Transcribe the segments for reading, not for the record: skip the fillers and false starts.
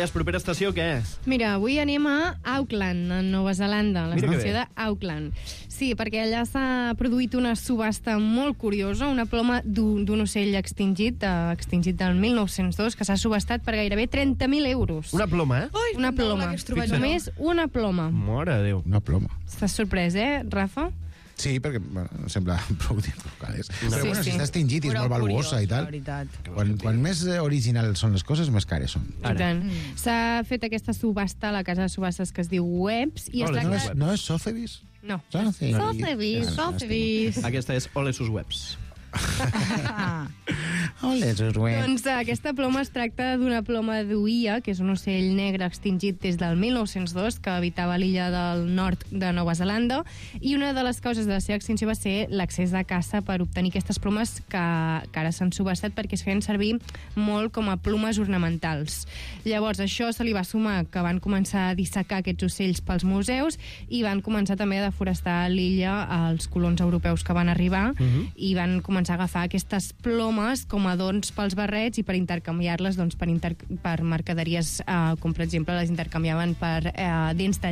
Vallès, propera estació, què és? Mira, avui anem a Auckland, a Nova Zelanda, a Mira que l'estació bé. d'Auckland. Sí, perquè allà s'ha produït una subhasta molt curiosa, una ploma d'un ocell extingit del 1902, que s'ha subhastat per gairebé 30.000 euros. Una ploma, eh? Ui, Una no ploma. l'hagués trobat jo. Només una ploma. Mare de Déu. Una ploma. Estàs sorprès, Rafa? Sí, perquè bueno, sembla prou d'educades. Però Sí, bueno, sí. si està extingit i és Però molt valuosa curiós, i tal, la veritat. quan més originals són les coses, més cares són. I tant. S'ha fet aquesta subhasta a la casa de subhastes que es diu Webs i es Ole, tracta... No és Sotheby's? No. Sotheby's. Sotheby's. Aquesta és Ole sus webs. Ole, sus webs. Doncs aquesta ploma es tracta d'una ploma d'uia, que és un ocell negre extingit des del 1902, que habitava l'illa del nord de Nova Zelanda, i una de les causes de la seva extinció va ser l'accés de caça per obtenir aquestes plomes que ara s'han subhastat perquè es feien servir molt com a plomes ornamentals. Llavors, això se li va sumar que van començar a dissecar aquests ocells pels museus i van començar també a deforestar l'illa als colons europeus que van arribar i van començar a agafar aquestes plomes com a adorns pels barrets i per intercanviar-les doncs, per mercaderies, com per exemple les intercanviaven per dents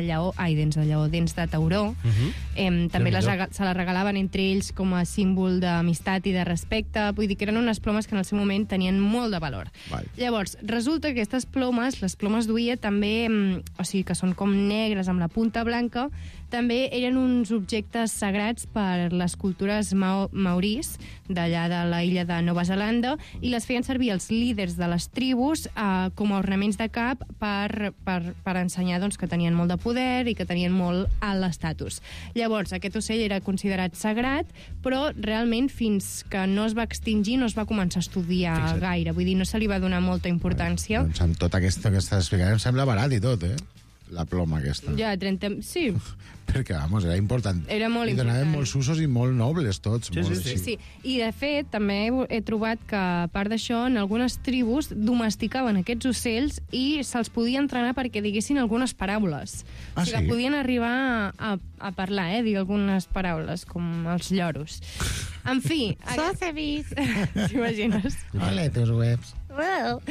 de tauró. També se les regalaven entre ells com a símbol d'amistat i de respecte. Vull dir que eren unes plomes que en el seu moment tenien molt de valor. Val. Llavors, resulta que aquestes plomes, les plomes d'uia, també, o sigui, que són com negres amb la punta blanca, també eren uns objectes sagrats per les cultures maorís d'allà de la illa de Nova Zelanda i les feien servir els líders de les tribus com a ornaments de cap per ensenyar doncs, que tenien molt de poder i que tenien molt alt estatus. Llavors, aquest ocell era considerat sagrat, però realment fins que no es va extingir no es va començar a estudiar gaire. Vull dir, no se li va donar molta importància. Doncs amb tot aquesta que estàs explicant em sembla barat i tot, la ploma aquesta. Ja, 30... Sí, Perquè, vamos, era important. Era molt I donaven important. molts usos i molt nobles tots. Sí, molt sí, sí. així. sí. I, de fet, també he trobat que, a part d'això, en algunes tribus domesticaven aquests ocells i se'ls podia entrenar perquè diguessin algunes paraules. Ah, o sigui, sí? que podien arribar a parlar, dir algunes paraules, com els lloros. En fi... Sotheby's! T'imagines? Ole, tus webs. Well...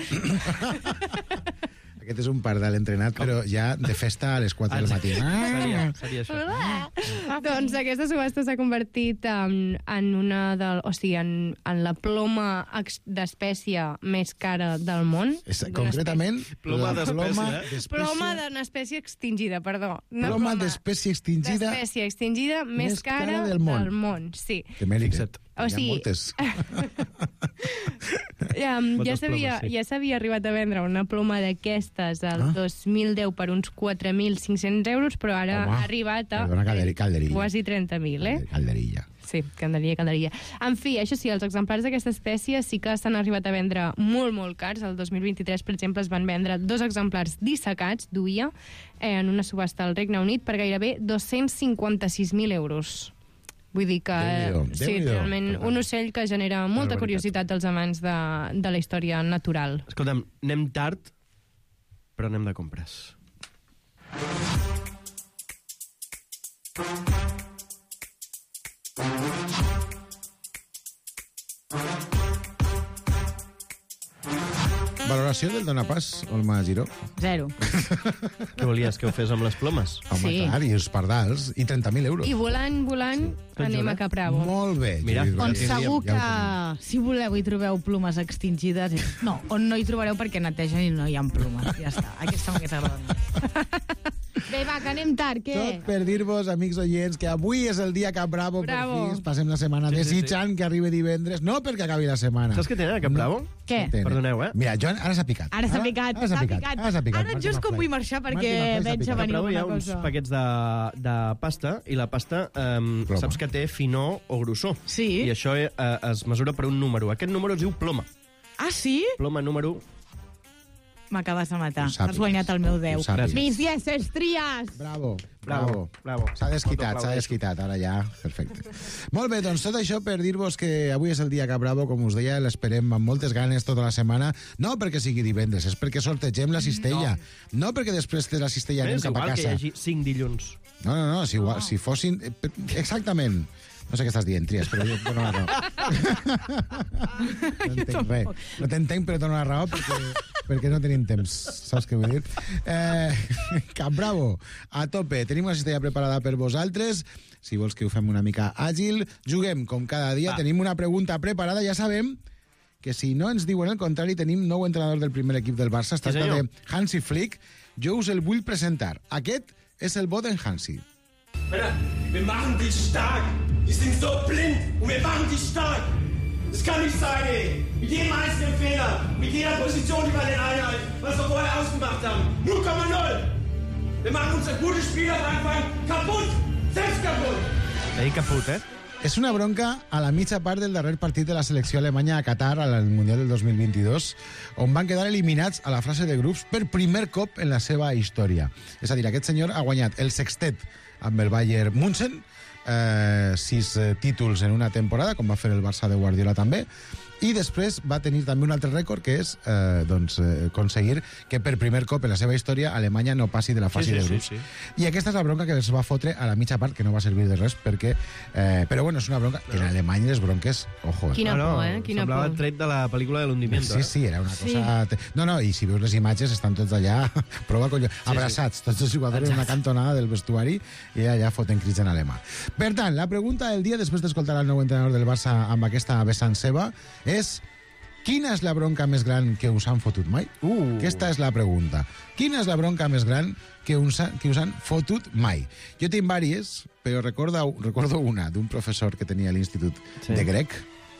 Aquest és un pardal entrenat, però ja de festa a les 4 del matí. Seria això. Doncs aquesta subhasta s'ha convertit en una en la ploma d'espècie més cara del món. Concretament, Ploma la d'espècie, Ploma d'una espècie extingida, perdó. Una Ploma d'espècie extingida d'espècie extingida més cara del món. del món. Sí. Que mèrit, Fixa't. O Hi ha sigui- moltes. Moltes plomes, sí. Ja s'havia arribat a vendre una ploma d'aquestes al 2010 per uns 4.500 euros, però ara Home, ha arribat a perdona, calderilla. quasi 30.000, Calderilla. Sí, calderia. En fi, això sí, els exemplars d'aquesta espècie sí que s'han arribat a vendre molt, molt cars. El 2023, per exemple, es van vendre 2 exemplars dissecats d'uia en una subhasta al Regne Unit per gairebé 256.000 euros. Vull dir que Déu-n'hi-do, sí, Déu-n'hi-do. realment un ocell que genera molta Barbaritat. curiositat dels amants de la història natural. Escolta'm, anem tard, però anem de compres. Valoració del donapàs, Olma Giró. 0. Què volies que ho fes amb les plomes? Home, Sí. clar, i els pardals, i 30.000 euros. I volant, anem a Capravo. Molt bé. Mira, Judit, On ja ho segur teníem, que, si voleu, hi trobeu plomes extingides. No, on no hi trobareu perquè netegen i no hi ha plomes. Ja està, aquesta m'hagués agradat més. Bé, va, que anem tard, què? Tot per dir-vos, amics oients, que avui és el dia Cap Bravo. Bravo. Per fi passem la setmana desitjant que arribi divendres, no perquè acabi la setmana. Saps què tenen a Cap Bravo? Què? Tenen. Perdoneu, Mira, Joan, ara s'ha picat. Ara s'ha picat, Ara s'ha picat. Ara just com vull marxar perquè veig a A venir Bravo hi ha alguna uns cosa. paquets de pasta i la pasta saps que té finor o grossor. Sí. I això es mesura per un número. Aquest número es diu ploma. Ah, sí? Ploma número... M'acabes de matar. Ho sàpigues. Has guanyat el meu 10. Ho sàpigues. Mis 10 estries! Bravo, Bravo, bravo. bravo. S'ha desquitat, Autoaplaudeixo. s'ha desquitat, ara ja, perfecte. Molt bé, doncs tot això per dir-vos que avui és el dia Cap Bravo, com us deia, l'esperem amb moltes ganes tota la setmana, no perquè sigui divendres, és perquè sortegem la cistella, no perquè després de la cistella anem És cap a igual que hi casa. hagi 5 dilluns. No, és igual, si fossin... Exactament. No sé què estàs dient, Trias, però jo dono la raó. No entenc res. No t'entenc, però dono la raó perquè no tenim temps. Saps què vull dir? Cap Bravo, a tope. Tenim una cistella preparada per vosaltres. Si vols que ho fem una mica àgil, juguem com cada dia. Tenim una pregunta preparada. Ja sabem que si no ens diuen el contrari, tenim nou entrenador del primer equip del Barça. Es tracta de Hansi Flick. Jo us el vull presentar. Aquest és el Boden Hansi. Männer, wir machen dich stark. Die sind so blind und wir machen dich stark. Das kann nicht sein, ey. Mit jedem einzelnen Fehler, mit jeder Position, die wir in den Einheit, was wir vorher ausgemacht haben. 0,0. Wir machen unser gutes Spiel am Anfang kaputt. Selbst kaputt. Ahí caput, És una bronca a la mitja part del darrer partit de la selecció alemanya a Qatar al Mundial del 2022, on van quedar eliminats a la fase de grups per primer cop en la seva història. És a dir, aquest senyor ha guanyat el sextet amb el Bayern München, 6 títols en una temporada, com va fer el Barça de Guardiola també, i després va tenir també un altre rècord, que és aconseguir que per primer cop en la seva història Alemanya no passi de la fase de grups. I aquesta és la bronca que els va fotre a la mitja part, que no va servir de res, perquè... però bueno, és una bronca... En Alemanya les bronques, ojo... Quina por, Quina semblava por. tret de la pel·lícula de l'Hundimiento. Sí, era una cosa... No, i si veus les imatges, estan tots allà, abraçats, tots els jugadors en una cantonada del vestuari, i allà foten crits en alemà. Per tant, la pregunta del dia, després d'escoltar el nou entrenador del Barça amb aquesta vessant seva, és: quina és la bronca més gran que us han fotut mai? Aquesta és la pregunta. Quina és la bronca més gran que us han fotut mai? Jo tinc vàries, però recordo una d'un professor que tenia a l'institut de grec.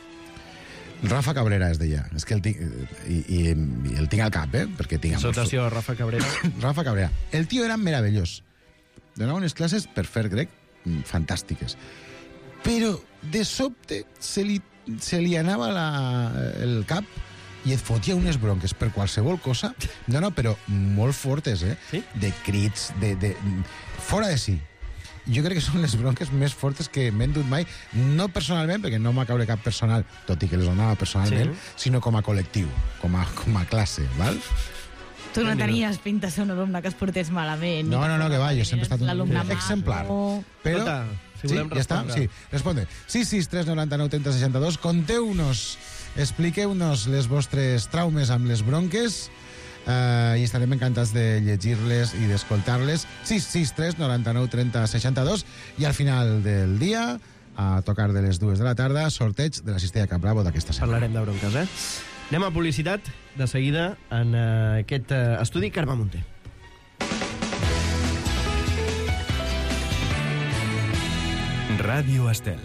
Rafa Cabrera es deia. És que el tinc, i el tinc al cap, perquè tinc... Salutació a Rafa Cabrera. Rafa Cabrera. El tio era meravellós. Donava unes classes per fer grec fantàstiques. Però, de sobte, se li anava el cap i et fotia unes bronques per qualsevol cosa. No, però molt fortes, Sí? De crits, de fora de si. Jo crec que són les bronques més fortes que m'he endut mai, no personalment, perquè no m'ha caure cap personal, tot i que les donava personalment, sinó com a col·lectiu, com a classe, val? Tu no tenies pinta de ser un alumne que es portés malament. No, que va, jo sempre he estat un l'alumne exemplar. maco. Però... Escolta, si sí, volem ja està? respondre. Sí, responde. 663 99 30 62. Conteu-nos, expliqueu-nos les vostres traumes amb les bronques i estarem encantats de llegir-les i d'escoltar-les. 663 99 30 62. I al final del dia, a tocar de les 2 de la tarda, sorteig de la cistella Cap Bravo d'aquesta setmana. Parlarem de bronques, Anem a publicitat de seguida en aquest estudi Carme Munter. Radio Estel.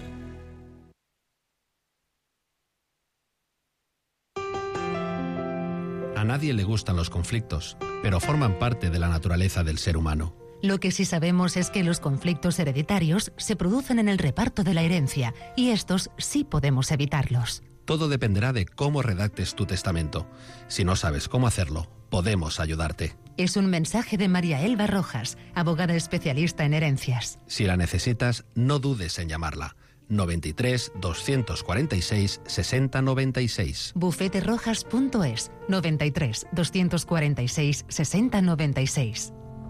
A nadie le gustan los conflictos, pero forman parte de la naturaleza del ser humano. Lo que sí sabemos es que los conflictos hereditarios se producen en el reparto de la herencia, y estos sí podemos evitarlos. Todo dependerá de cómo redactes tu testamento. Si no sabes cómo hacerlo, podemos ayudarte. Es un mensaje de María Elba Rojas, abogada especialista en herencias. Si la necesitas, no dudes en llamarla. 93 246 60 96. bufeterojas.es 93 246 60 96.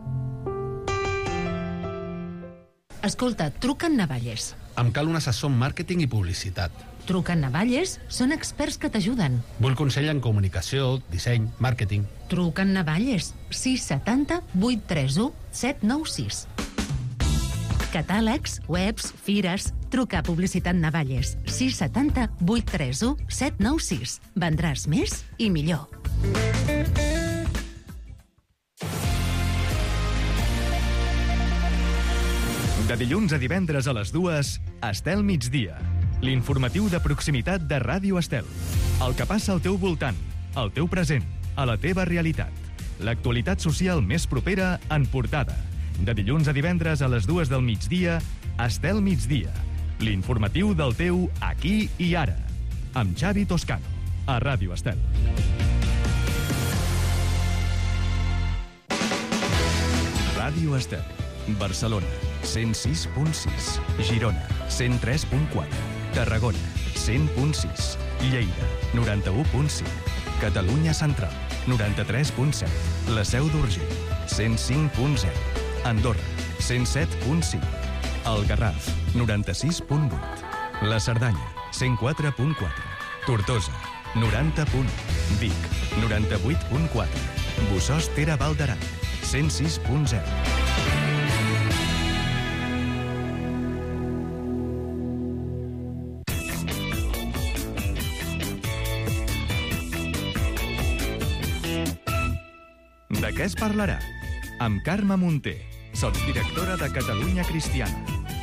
Escolta, truca en Navalles. Em cal un assessor en màrqueting i publicitat. Truca en Navalles, són experts que t'ajuden. Vull consell en comunicació, disseny, màrqueting. Truca en Navalles, 670 831 796. Catàlegs, webs, fires... Truca a Publicitat Navalles, 670 831 796. Vendràs més i millor. De dilluns a divendres a les 2, Estel migdia. L'informatiu de proximitat de Ràdio Estel. El que passa al teu voltant, al teu present, a la teva realitat. L'actualitat social més propera en portada. De dilluns a divendres a les 2 del migdia, Estel migdia. L'informatiu del teu aquí i ara. Amb Xavi Toscano, a Ràdio Estel. Ràdio Estel. Barcelona, 106.6. Girona, 103.4. Tarragona, 100.6. Lleida, 91.5. Catalunya Central, 93.7. La Seu d'Urgell, 105.0. Andorra, 107.5. El Garraf, 96.8. La Cerdanya, 104.4. Tortosa, 90.1. Vic, 98.4. Bossòst Ter Val d'Aran, 106.0. De què es parlarà? Amb Carme Munté, sotsdirectora de Catalunya Cristiana.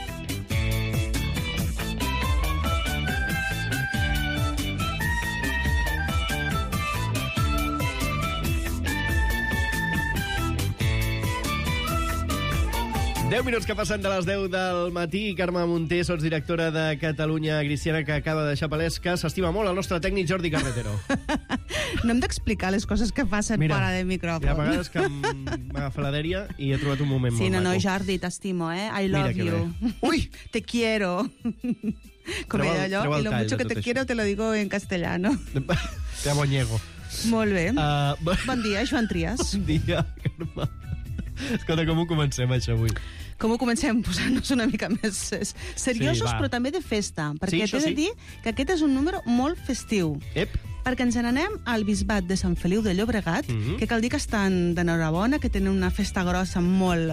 Deu minuts que passen de les 10 del matí. Carme Munté, sotsdirectora de Catalunya Cristiana, que acaba de deixar palès que s'estima molt el nostre tècnic Jordi Carretero. No hem d'explicar les coses que passen fora de micròfon. Hi ha vegades que m'agafa la dèria i he trobat un moment molt maco. No, Jordi, t'estimo, I love you. Ui! Te quiero. Com era allò, y lo mucho que te quiero te lo digo en castellano. Te abonyego. Molt bé. Bon dia, Joan Trias. Bon dia, Carme. Escolta, com ho comencem, això, avui? Com ho comencem? Posant-nos una mica més seriosos, però també de festa. Perquè t'he de dir que aquest és un número molt festiu. Perquè ens n'anem al Bisbat de Sant Feliu de Llobregat, que cal dir que estan d'enhorabona, que tenen una festa grossa molt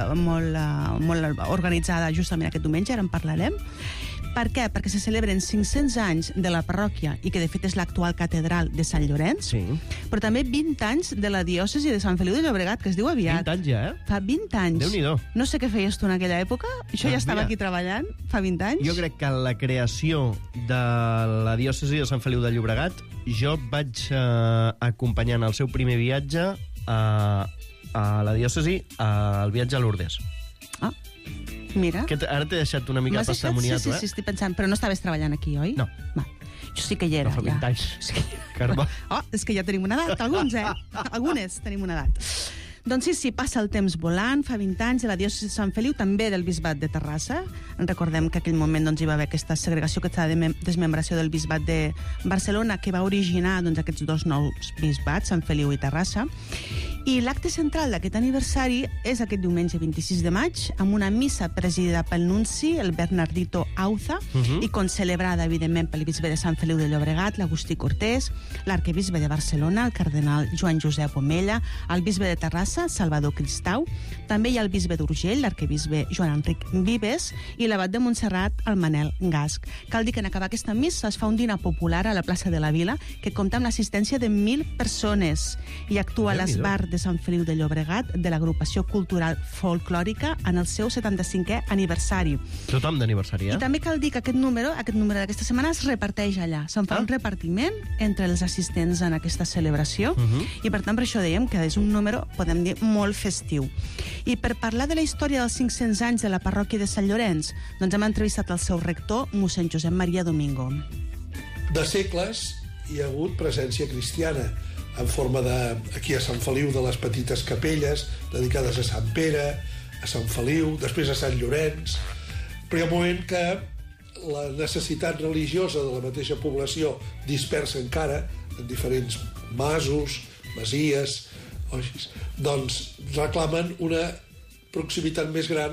organitzada justament aquest diumenge, ara en parlarem. Per què? Perquè se celebren 500 anys de la parròquia i que de fet és l'actual catedral de Sant Llorenç, però també 20 anys de la diòcesi de Sant Feliu de Llobregat, que es diu aviat. 20 anys ja, Fa 20 anys. Déu-n'hi-do. No sé què feies tu en aquella època, jo ja estava aquí treballant, fa 20 anys. Jo crec que la creació de la diòcesi de Sant Feliu de Llobregat, jo vaig acompanyant el seu primer viatge a la diòcesi, al viatge a Lourdes. Mira. Ara t'he deixat una mica passamoniat, Sí, estic pensant, però no estaves treballant aquí, oi? No. Jo sí que hi era. No fa 20 anys. Carme. És que ja tenim una edat, alguns, Algunes tenim una edat. Doncs sí, passa el temps volant, fa 20 anys de la diòcesi de Sant Feliu, també del bisbat de Terrassa. Recordem que en aquell moment hi va haver aquesta segregació, aquesta desmembració del bisbat de Barcelona, que va originar aquests dos nous bisbats, Sant Feliu i Terrassa. I l'acte central d'aquest aniversari és aquest diumenge 26 de maig, amb una missa presidida pel nunci, el Bernardito Auza, i concelebrada, evidentment, pel bisbe de Sant Feliu de Llobregat, l'Agustí Cortés, l'arquebisbe de Barcelona, el cardenal Joan Josep Omella, el bisbe de Terrassa, Salvador Cristau, també hi ha el bisbe d'Urgell, l'arquebisbe Joan Enric Vives, i l'abat de Montserrat, el Manel Gasc. Cal dir que en acabar aquesta missa es fa un dinar popular a la plaça de la Vila, que compta amb l'assistència de 1.000 persones i actua a l'Esbar de Sant Feliu de Llobregat de l'agrupació cultural folclòrica en el seu 75è aniversari. Tothom d'aniversari, I també cal dir que aquest número d'aquesta setmana es reparteix allà. Se'n fa un repartiment entre els assistents en aquesta celebració i per tant per això dèiem que és un número, podem dir, molt festiu. I per parlar de la història dels 500 anys de la parròquia de Sant Llorenç, doncs hem entrevistat el seu rector, mossèn Josep Maria Domingo. De segles hi ha hagut presència cristiana en forma de, aquí a Sant Feliu, de les petites capelles dedicades a Sant Pere, a Sant Feliu, després a Sant Llorenç, però hi ha un moment que la necessitat religiosa de la mateixa població dispersa encara en diferents masos, masies, doncs reclamen una proximitat més gran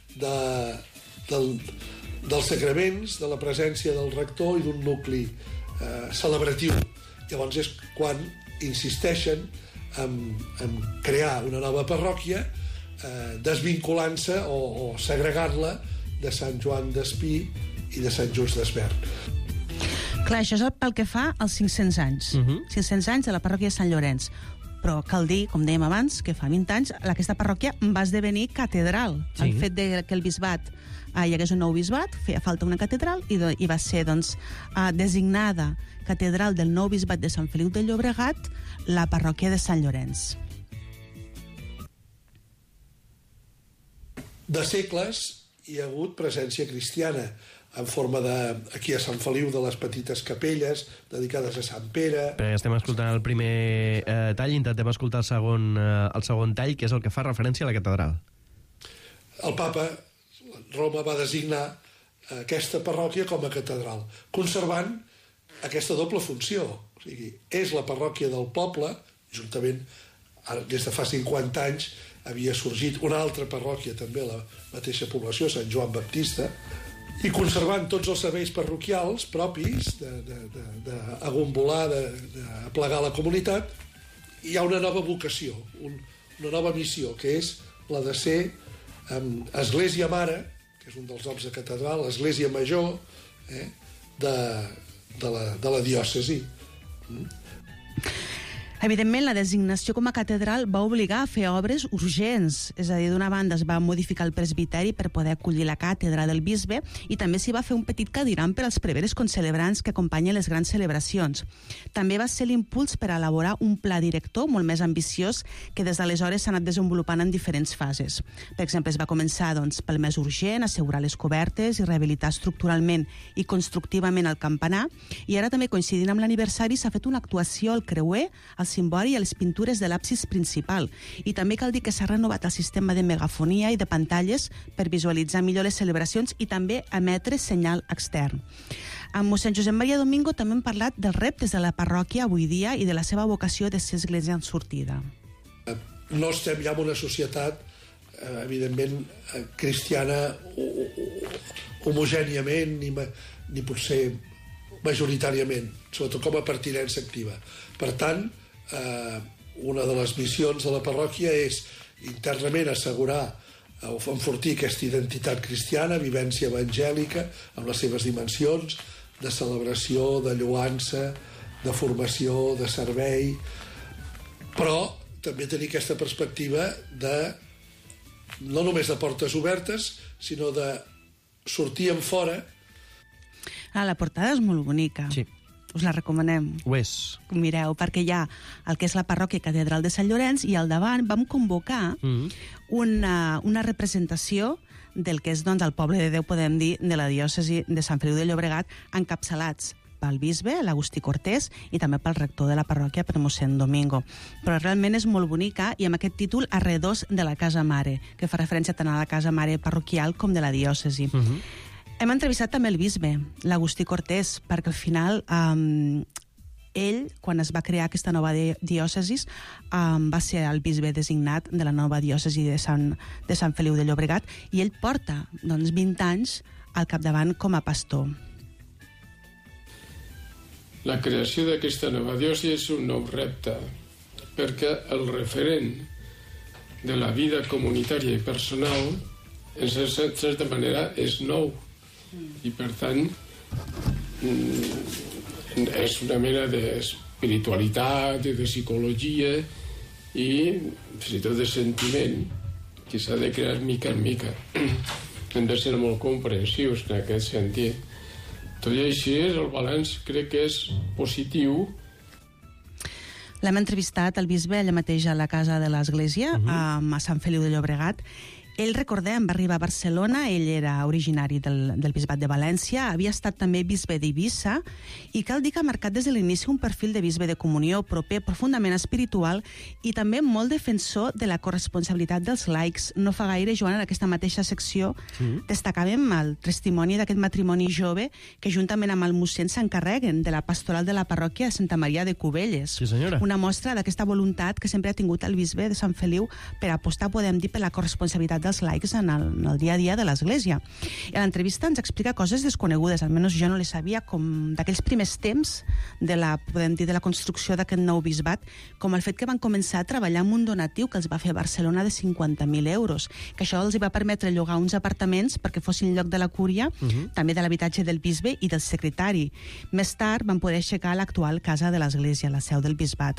dels sacraments, de la presència del rector i d'un nucli celebratiu. Llavors és quan insisteixen en crear una nova parròquia desvinculant-se o segregant-la de Sant Joan d'Espí i de Sant Just d'Esvern. Clar, això és pel que fa als 500 anys. 500 anys de la parròquia de Sant Llorenç. Però cal dir, com dèiem abans, que fa 20 anys aquesta parròquia va esdevenir catedral. El fet de que el bisbat hi hagués un nou bisbat, feia falta una catedral i va ser designada catedral del nou bisbat de Sant Feliu de Llobregat la parròquia de Sant Llorenç. De segles hi ha hagut presència cristiana en forma de, aquí a Sant Feliu, de les petites capelles dedicades a Sant Pere. Però ja estem escoltant el primer tall, intentem escoltar el segon tall, que és el que fa referència a la catedral. El papa, Roma, va designar aquesta parròquia com a catedral, conservant aquesta doble funció. O sigui, és la parròquia del poble, juntament, des de fa 50 anys, havia sorgit una altra parròquia també a la mateixa població, Sant Joan Baptista, i conservant tots els serveis parroquials propis d'agombolar, d'aplegar la comunitat, hi ha una nova vocació, una nova missió, que és la de ser església mare, que és un dels noms de catedral, església major de la diòcesi. Evidentment, la designació com a catedral va obligar a fer obres urgents. És a dir, d'una banda es va modificar el presbiteri per poder acollir la càtedra del bisbe i també s'hi va fer un petit cadiram per als preveres concelebrants que acompanyen les grans celebracions. També va ser l'impuls per elaborar un pla director molt més ambiciós que des d'aleshores s'ha anat desenvolupant en diferents fases. Per exemple, es va començar pel més urgent, assegurar les cobertes i rehabilitar estructuralment i constructivament el campanar, i ara també coincidint amb l'aniversari s'ha fet una actuació al creuer, al cimbori i a les pintures de l'absis principal. I també cal dir que s'ha renovat el sistema de megafonia i de pantalles per visualitzar millor les celebracions i també emetre senyal extern. Amb mossèn Josep Maria Domingo també hem parlat dels reptes de la parròquia avui dia i de la seva vocació de ser església en sortida. No estem ja en una societat, evidentment, cristiana homogèniament, ni potser majoritàriament, sobretot com a pertinença activa. Per tant, una de les missions de la parròquia és internament assegurar o enfortir aquesta identitat cristiana, vivència evangèlica, amb les seves dimensions de celebració, de lloança, de formació, de servei, però també tenir aquesta perspectiva no només de portes obertes, sinó de sortir en fora. La portada és molt bonica. Sí. Us la recomanem. Ho és. Mireu, perquè hi ha el que és la parròquia Catedral de Sant Llorenç i al davant vam convocar una representació del que és el poble de Déu, podem dir, de la diòcesi de Sant Feliu de Llobregat, encapçalats pel bisbe, l'Agustí Cortés, i també pel rector de la parròquia, per mossèn Domingo. Però realment és molt bonica i amb aquest títol Arredors de la Casa Mare, que fa referència tant a la Casa Mare parroquial com de la diòcesi. Hem entrevistat també el bisbe, l'Agustí Cortés, perquè al final ell, quan es va crear aquesta nova diòcesi, va ser el bisbe designat de la nova diòcesi de Sant Feliu de Llobregat i ell porta 20 anys al capdavant com a pastor. La creació d'aquesta nova diòcesi és un nou repte, perquè el referent de la vida comunitària i personal, en certa manera, és nou. I, per tant, és una mena d'espiritualitat i de psicologia i, fins i tot, de sentiment que s'ha de crear mica en mica. Hem de ser molt comprensius en aquest sentit. Tot i així, el balanç crec que és positiu. L'hem entrevistat al bisbe allà mateix a la casa de l'església, a Sant Feliu de Llobregat. Ell, recordem, va arribar a Barcelona, ell era originari del bisbat de València, havia estat també bisbe d'Eivissa, i cal dir que ha marcat des de l'inici un perfil de bisbe de comunió proper, profundament espiritual, i també molt defensor de la corresponsabilitat dels laics. No fa gaire, Joan, en aquesta mateixa secció, destacàvem el testimoni d'aquest matrimoni jove que, juntament amb el mossèn, s'encarreguen de la pastoral de la parròquia de Santa Maria de Cubelles. Sí, senyora. Una mostra d'aquesta voluntat que sempre ha tingut el bisbe de Sant Feliu per apostar, podem dir, per la corresponsabilitat dels laics en el dia a dia de l'Església. I a l'entrevista ens explica coses desconegudes, almenys jo no les sabia, com d'aquells primers temps podem dir, de la construcció d'aquest nou bisbat, com el fet que van començar a treballar amb un donatiu que els va fer Barcelona de 50.000 euros, que això els va permetre llogar uns apartaments perquè fossin lloc de la cúria, també de l'habitatge del bisbe i del secretari. Més tard van poder aixecar l'actual casa de l'Església, la seu del bisbat.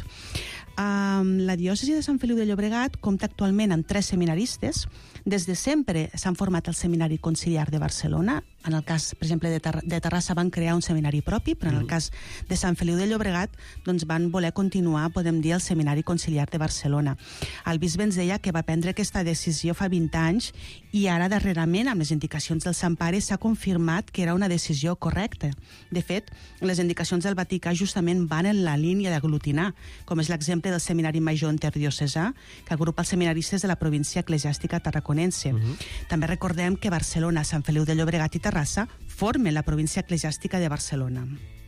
La diòcesi de Sant Feliu de Llobregat compta actualment amb 3 seminaristes. Des de sempre s'han format al Seminari Conciliar de Barcelona. En el cas, per exemple, de Terrassa van crear un seminari propi, però en el cas de Sant Feliu de Llobregat van voler continuar, podem dir, el Seminari Conciliar de Barcelona. El bisbe ens deia que va prendre aquesta decisió fa 20 anys i ara, darrerament, amb les indicacions del Sant Pare, s'ha confirmat que era una decisió correcta. De fet, les indicacions del Vaticà justament van en la línia d'aglutinar, com és l'exemple del Seminari Major Interdiocesà, que agrupa els seminaristes de la província eclesiàstica tarraconense. També recordem que Barcelona, Sant Feliu de Llobregat i Terrassa formen la província eclesiàstica de Barcelona.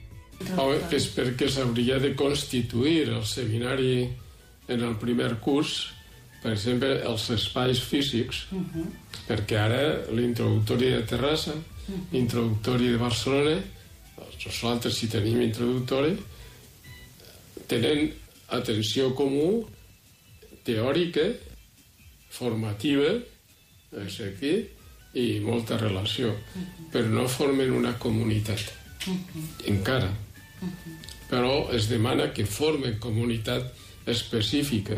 És perquè s'hauria de constituir el seminari en el primer curs per exemple, els espais físics, perquè ara l'introductori de Terrassa, l'introductori de Barcelona, nosaltres si tenim introductori, tenen atenció comú, teòrica, formativa, i molta relació, però no formen una comunitat, encara. Però es demana que formen comunitat específica.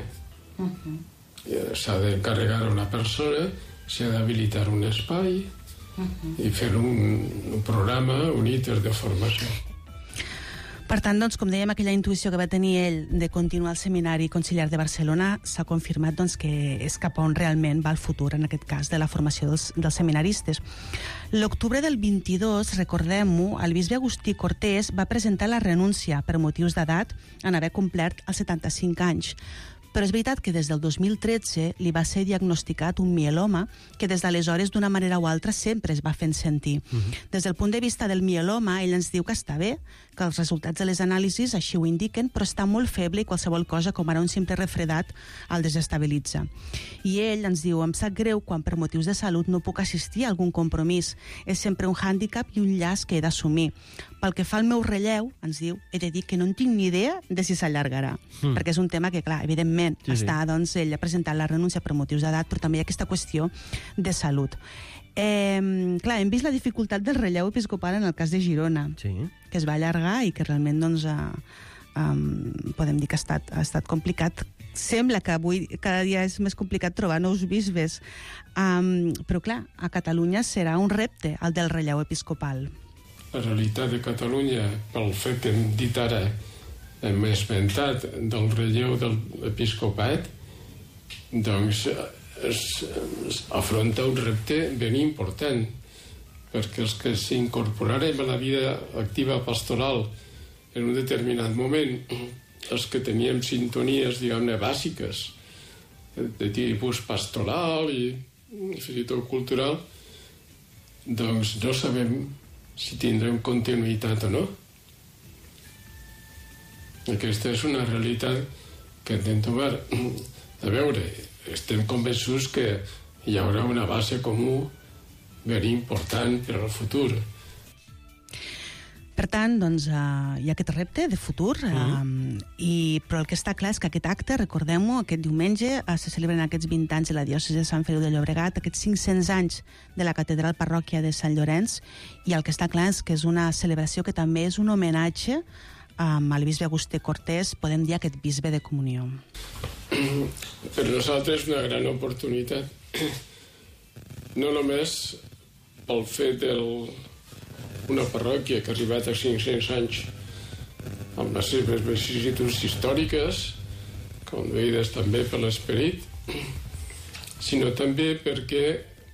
S'ha d'encarregar una persona, s'ha d'habilitar un espai i fer un programa, un íter de formació. Per tant, doncs, com dèiem, aquella intuïció que va tenir ell de continuar el Seminari Conciliar de Barcelona s'ha confirmat doncs, que és cap on realment va el futur, en aquest cas, de la formació dels seminaristes. L'octubre del 22, recordem-ho, el bisbe Agustí Cortés va presentar la renúncia per motius d'edat en haver complert els 75 anys. Però és veritat que des del 2013 li va ser diagnosticat un mieloma que des d'aleshores, d'una manera o altra, sempre es va fent sentir. Des del punt de vista del mieloma, ell ens diu que està bé, que els resultats de les anàlisis així ho indiquen, però està molt feble i qualsevol cosa, com ara un simple refredat, el desestabilitza. I ell ens diu, em sap greu quan per motius de salut no puc assistir a algun compromís. És sempre un hàndicap i un llast que he d'assumir. Pel que fa al meu relleu, ens diu, he de dir que no en tinc ni idea de si s'allargarà. Perquè és un tema que, clar, evidentment, doncs, ell ha presentat la renúncia per motius d'edat, però també hi ha aquesta qüestió de salut. Clar, hem vist la dificultat del relleu episcopal en el cas de Girona, que es va allargar i que realment, doncs, podem dir que ha estat complicat. Sembla que avui cada dia és més complicat trobar nous bisbes, però, clar, a Catalunya serà un repte, el del relleu episcopal. La realitat de Catalunya, pel fet que hem dit ara, hem esmentat del relleu de l'episcopat, doncs afronta un repte ben important, perquè els que s'incorporarem a la vida activa pastoral en un determinat moment, els que teníem sintonies, diguem-ne, bàsiques, de tipus pastoral i fins i tot cultural, doncs no sabem si tindrem continuïtat o no. Aquesta és una realitat que hem de trobar. A veure, estem convençuts que hi haurà una base comú ben important per al futur. Per tant, doncs, hi ha aquest repte de futur, però el que està clar és que aquest acte, recordem-ho, aquest diumenge se celebren aquests 20 anys de la diòcesi de Sant Feliu de Llobregat, aquests 500 anys de la catedral parròquia de Sant Llorenç, i el que està clar és que és una celebració que també és un homenatge al bisbe Agustí Cortés, podem dir aquest bisbe de comunió. Per nosaltres és una gran oportunitat, no només pel fet una parròquia que ha arribat a 500 anys amb les seves vicissituds històriques, conduïdes també per l'esperit, sinó també perquè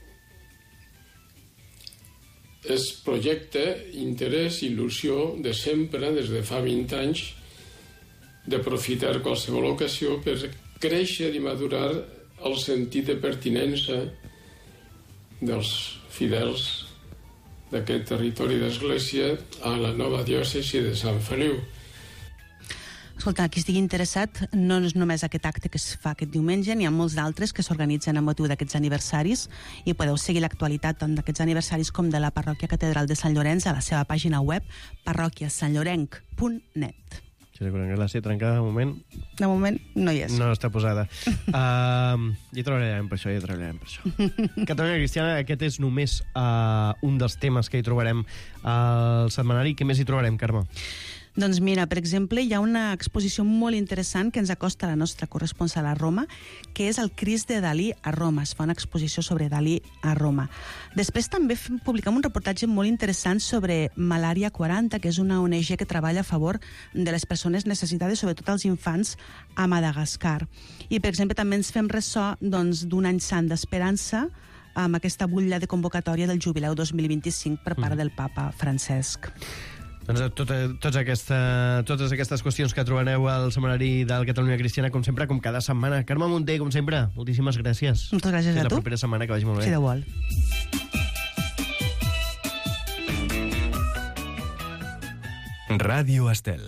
és projecte, interès, il·lusió de sempre, des de fa 20 anys, d'aprofitar qualsevol ocasió per créixer i madurar el sentit de pertinença dels fidels d'aquest territori d'Església a la nova diòcesi de Sant Feliu. Escolta, qui estigui interessat, no és només aquest acte que es fa aquest diumenge, n'hi ha molts d'altres que s'organitzen a motiu d'aquests aniversaris i podeu seguir l'actualitat tant d'aquests aniversaris com de la Parròquia Catedral de Sant Llorenç a la seva pàgina web parroquiasantlllorenc.net. Sí, que la C trencada, de moment... De moment no hi és. No està posada. Ja treballarem per això, Catalunya Cristiana, aquest és només un dels temes que hi trobarem al setmanari. Què més hi trobarem, Carme? Doncs mira, per exemple, hi ha una exposició molt interessant que ens acosta a la nostra corresponsal a Roma, que és el Crist de Dalí a Roma. Es fa una exposició sobre Dalí a Roma. Després també publicam un reportatge molt interessant sobre Malària 40, que és una ONG que treballa a favor de les persones necessitades, sobretot els infants, a Madagascar. I, per exemple, també ens fem ressò d'un any sant d'esperança amb aquesta butlla de convocatòria del Jubileu 2025 per part del papa Francesc. Doncs totes aquestes qüestions que trobareu al setmanari del Catalunya Cristiana, com sempre, com cada setmana. Carme Munté, com sempre, moltíssimes gràcies. Moltes gràcies a tu. Fins la propera setmana, que vagi molt bé. Si Déu vol. Ràdio Estel.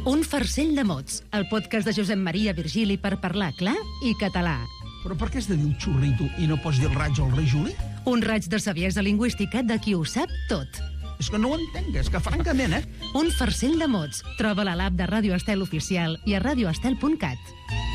Un farcell de mots, el podcast de Josep Maria Virgili per parlar clar i català. Però per què has de dir el xurrito i no pots dir el raig o el rei Juli? Un raig de saviesa lingüística de qui ho sap tot. És que no ho entenc, és que francament, Un farcell de mots. Troba-la a l'app de Ràdio Estel Oficial i a radioestel.cat.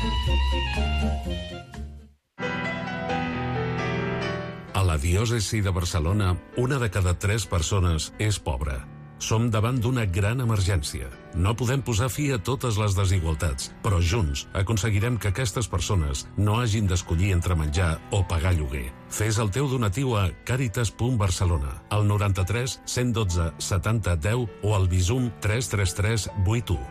A la diòcesi de Barcelona, 1 de cada 3 persones és pobra. Som davant d'una gran emergència. No podem posar fi a totes les desigualtats, però junts aconseguirem que aquestes persones no hagin d'escollir entre menjar o pagar lloguer. Fes el teu donatiu a caritas.barcelona, al 93 112 70 10 o al Bizum 333 81.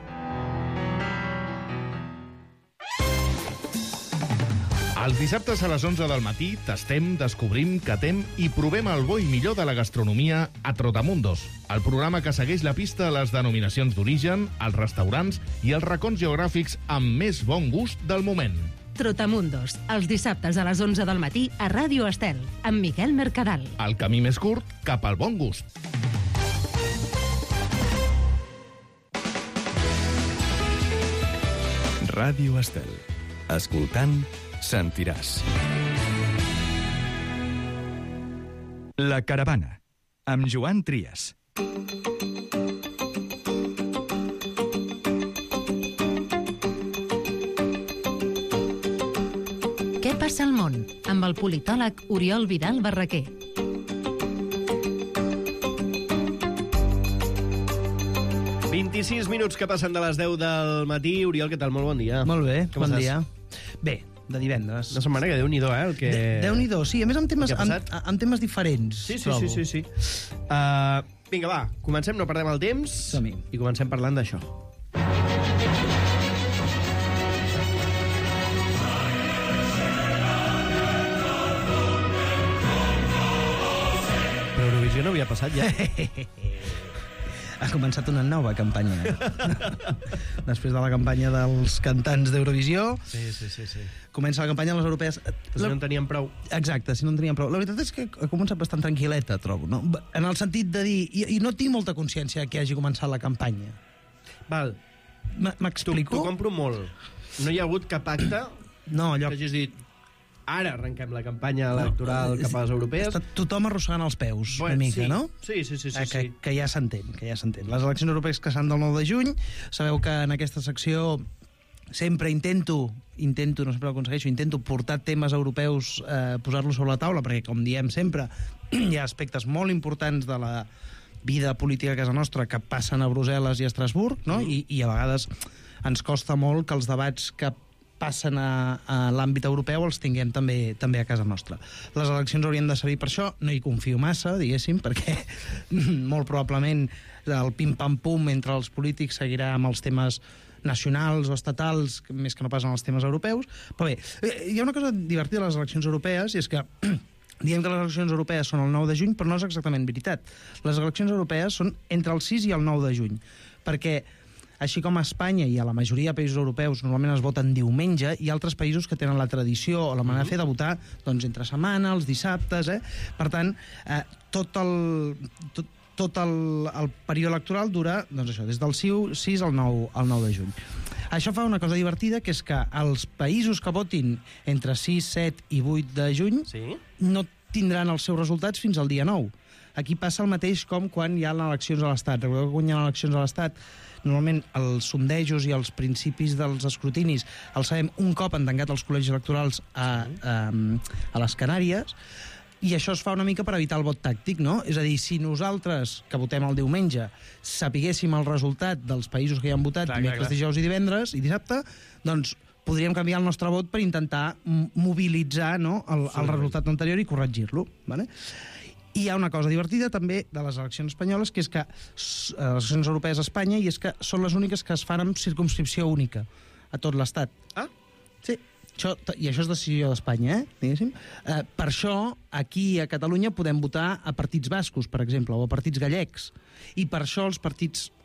Els dissabtes a les 11 del matí tastem, descobrim, catem i provem el bo i millor de la gastronomia a Trotamundos, el programa que segueix la pista a les denominacions d'origen, els restaurants i els racons geogràfics amb més bon gust del moment. Trotamundos, els dissabtes a les 11 del matí a Ràdio Estel, amb Miquel Mercadal. El camí més curt cap al bon gust. Ràdio Estel. Escoltant, sentiràs. La caravana, amb Joan Trias. Què passa al món? Amb el politòleg Oriol Vidal Barraquer. ...26 minuts que passen de les 10 del matí. Oriol, què tal? Molt bon dia. Molt bé, com bon estàs? dia. Bé, de divendres. Una setmana que Déu-n'hi-do, el que... Déu-n'hi-do, sí. A més, amb temes diferents, Sí. trobo. Vinga, va, comencem, no perdem el temps. Som-hi. I comencem parlant d'això. Però Eurovisió no havia passat ja. Ha començat una nova campanya. Després de la campanya dels cantants d'Eurovisió, Sí. comença la campanya de les europees. Si no en teníem prou. Exacte, si no en teníem prou. La veritat és que ha començat bastant tranquil·leta, trobo, no? En el sentit de dir... I no tinc molta consciència que hagi començat la campanya. Val. M'explico? T'ho compro molt. No hi ha hagut cap acte no, allò... que hagis dit... Ara arrenquem la campanya electoral cap a les europees. Està tothom arrossegant els peus, una mica, sí. no? Sí. Que ja s'entén, Les eleccions europees que seran del 9 de juny, sabeu que en aquesta secció sempre intento, no sempre ho aconsegueixo, intento portar temes europeus, posar-los sobre la taula, perquè, com diem sempre, hi ha aspectes molt importants de la vida política a casa nostra que passen a Brussel·les i a Estrasburg, no? I a vegades ens costa molt que els debats que passen a l'àmbit europeu els tinguem també a casa nostra. Les eleccions haurien de servir per això, no hi confio massa, diguéssim, perquè molt probablement el pim-pam-pum entre els polítics seguirà amb els temes nacionals o estatals, més que no pas en els temes europeus. Però bé, hi ha una cosa divertida a les eleccions europees, i és que diem que les eleccions europees són el 9 de juny, però no és exactament veritat. Les eleccions europees són entre el 6 i el 9 de juny, perquè així com a Espanya i a la majoria de països europeus normalment es voten diumenge, hi ha altres països que tenen la tradició o la manera de fer de votar doncs, entre setmana, els dissabtes... Per tant, tot el període electoral dura doncs això, des del 6 al 9 de juny. Això fa una cosa divertida, que és que els països que votin entre 6, 7 i 8 de juny no tindran els seus resultats fins al dia 9. Aquí passa el mateix com quan hi ha eleccions a l'Estat. Recordeu que quan hi ha eleccions a l'Estat, normalment els sondejos i els principis dels escrutinis els sabem un cop han tancat els col·legis electorals a les Canàries, i això es fa una mica per evitar el vot tàctic, no? És a dir, si nosaltres, que votem el diumenge, sapiguéssim el resultat dels països que hi han votat dimecres, dijous i divendres i dissabte, doncs podríem canviar el nostre vot per intentar mobilitzar, no, el resultat anterior i corregir-lo, ¿vale? I hi ha una cosa divertida també de les eleccions espanyoles, que és que les eleccions europees a Espanya, i és que són les úniques que es fan amb circumscripció única a tot l'Estat. Ah? Sí. I això és decisió d'Espanya, diguéssim. Per això, aquí a Catalunya podem votar a partits bascos, per exemple, o a partits gallecs. I per això els partits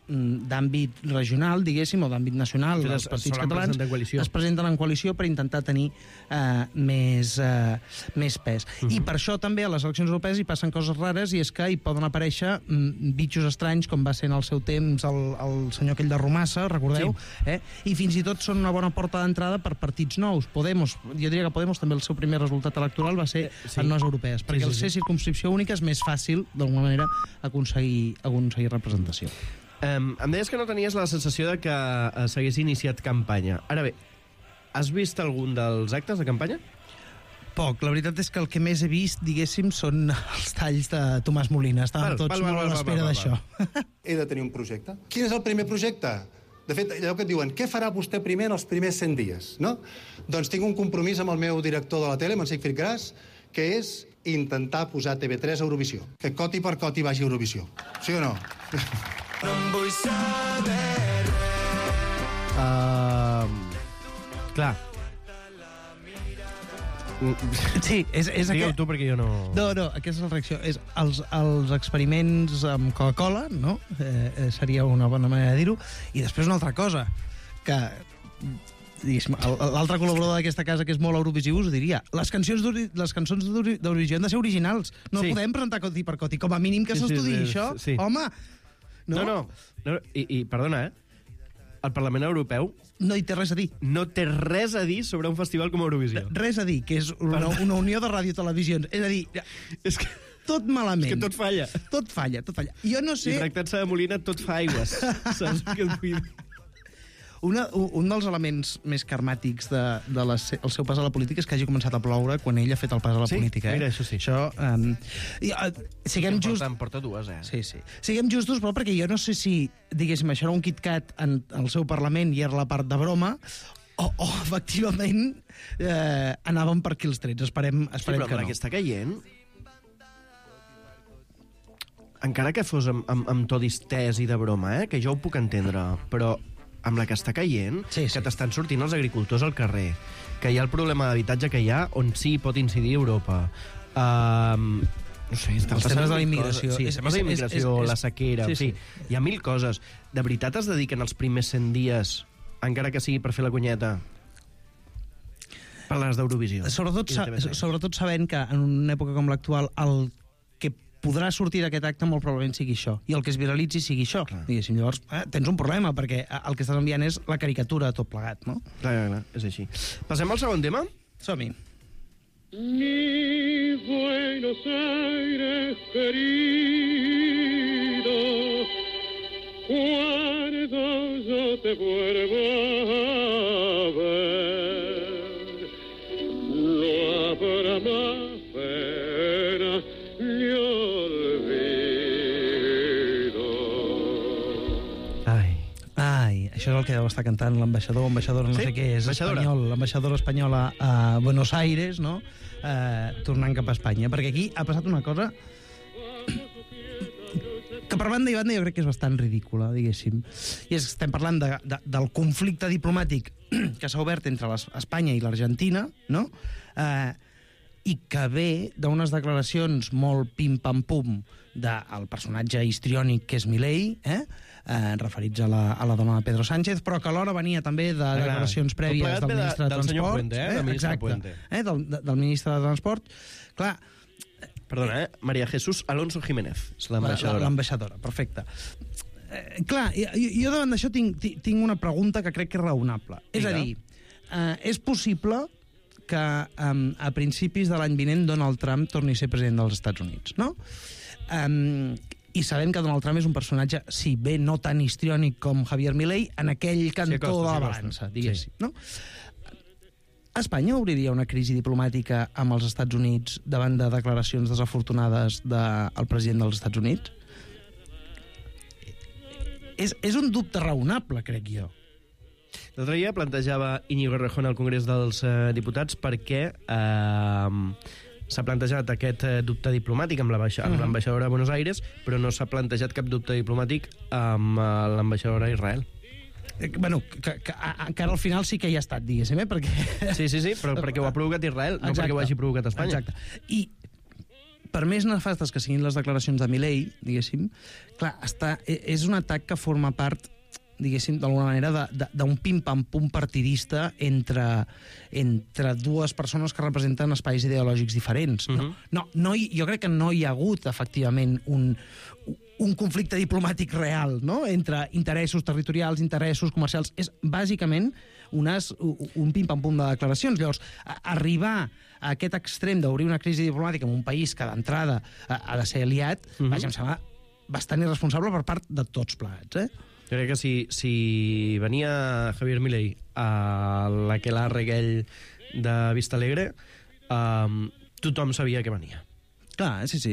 d'àmbit regional, diguéssim, o d'àmbit nacional, els partits catalans es presenten en coalició per intentar tenir més pes. I per això també a les eleccions europees hi passen coses rares, i és que hi poden aparèixer bitxos estranys, com va ser en el seu temps el senyor aquell de Romassa, recordeu? Sí. I fins i tot són una bona porta d'entrada per partits nous. Podemos, jo diria que Podemos també el seu primer resultat electoral va ser en les europees, perquè al ser circumscripció única és més fàcil, d'alguna manera, aconseguir representació. Em deies que no tenies la sensació de que s'hagués iniciat campanya. Ara bé, has vist algun dels actes de campanya? Poc. La veritat és que el que més he vist, diguéssim, són els talls de Tomàs Molina. Estàvem tots molt a l'espera d'això. He de tenir un projecte. Quin és el primer projecte? De fet, allò que et diuen, què farà vostè primer en els primers 100 dies? No? Doncs tinc un compromís amb el meu director de la tele, amb en Sigfrid Gras, que és intentar posar TV3 a Eurovisió. Que coti per coti vagi a Eurovisió. Sí o no? No em vull saber Clar. Sí, és Digueu tu, perquè jo no... No, aquesta és la reacció. Els experiments amb Coca-Cola, no? Seria una bona manera de dir-ho. I després una altra cosa, que l'altre col·laborador d'aquesta casa, que és molt eurovisiu, us diria, les cançons d'Eurovisió han de ser originals. No podem presentar coti per coti. Com a mínim que s'estudiï això. Home! No. I perdona, el Parlament Europeu no hi té res a dir. No té res a dir sobre un festival com Eurovisió. Res a dir, que és una unió de radiotelevisions. És a dir, tot malament. És que tot falla. Tot falla. Jo no sé... I tractant-se de Molina, tot fa aigües. Saps què et vull dir? Un dels elements més karmàtics del seu pas a la política és que hagi començat a ploure quan ell ha fet el pas a la política. Mira, això sí. Siguem justos... Porta dues, Sí. Siguem justos, però perquè jo no sé si, diguéssim, això era un KitKat en el seu Parlament i era la part de broma, o efectivament anàvem per aquí els trets. Esperem però que no. Que està caient... Encara que fos amb to distès i de broma, que jo ho puc entendre, però amb la que està caient, que t'estan sortint els agricultors al carrer, que hi ha el problema d'habitatge que hi ha, on sí pot incidir Europa. No sé, els temes de la immigració. Sí, els temes de la immigració, la sequera, en fi. Hi ha 1000 coses. De veritat es dediquen els primers 100 dies, encara que sigui per fer la cunyeta, per les d'Eurovisió? Sobretot sabent que en una època com l'actual el que podrà sortir d'aquest acte molt probablement sigui això, i el que es viralitzi sigui això. Diguéssim, llavors tens un problema, perquè el que estàs enviant és la caricatura de tot plegat, no? Clar, és així. Passem al segon tema? Som-hi. Mi Buenos Aires querido, cuando yo te vuelvo a ver, no habrá más pena ni olvido. Ai, això és el que deu estar cantant l'ambaixador, ambaixadora, no sé què és, espanyol, l'ambaixadora espanyola a Buenos Aires, no? Tornant cap a Espanya, perquè aquí ha passat una cosa que per banda i banda jo crec que és bastant ridícula, diguéssim. I és que estem parlant del conflicte diplomàtic que s'ha obert entre Espanya i l'Argentina, no? I que ve d'unes declaracions molt pim-pam-pum del personatge histriònic que és Milei, referits a la dona de Pedro Sánchez, però que alhora venia també de declaracions prèvies del ministre de Transport. Del ministre de Transport. Clar, perdona, María Jesús Alonso Jiménez, és l'ambaixadora. L'ambaixadora, perfecte. Clar, jo davant d'això tinc una pregunta que crec que és raonable. És a dir, és possible que a principis de l'any vinent Donald Trump torni a ser president dels Estats Units, no? I sabem que Donald Trump és un personatge, si bé no tan histriònic com Javier Milei, en aquell cantó de la balança, diguéssim, no? Espanya obriria una crisi diplomàtica amb els Estats Units davant de declaracions desafortunades del president dels Estats Units? És un dubte raonable, crec jo. L'altre dia plantejava Íñigo Errejón al Congrés dels Diputats perquè s'ha plantejat aquest dubte diplomàtic amb l'ambaixadora de Buenos Aires, però no s'ha plantejat cap dubte diplomàtic amb l'ambaixadora d'Israel. Bueno, que ara al final sí que hi ha estat, diguéssim, perquè... Sí, però perquè ho ha provocat Israel, no perquè ho hagi provocat Espanya. Exacte. I per més nefastes que siguin les declaracions de Milei, diguéssim, clar, és un atac que forma part, diguéssim, d'alguna manera, d'un pim-pam-pum partidista entre dues persones que representen espais ideològics diferents. Jo crec que no hi ha hagut, efectivament, un conflicte diplomàtic real, no?, entre interessos territorials, interessos comercials. És, bàsicament, un pim-pam-pum de declaracions. Llavors, arribar a aquest extrem d'obrir una crisi diplomàtica en un país que, d'entrada, ha de ser aliat, vaja, em sembla bastant irresponsable per part de tots plegats, Jo crec que si venia Javier Milei a l'aquelarre aquell de Vista Alegre, tothom sabia que venia. Clar, sí.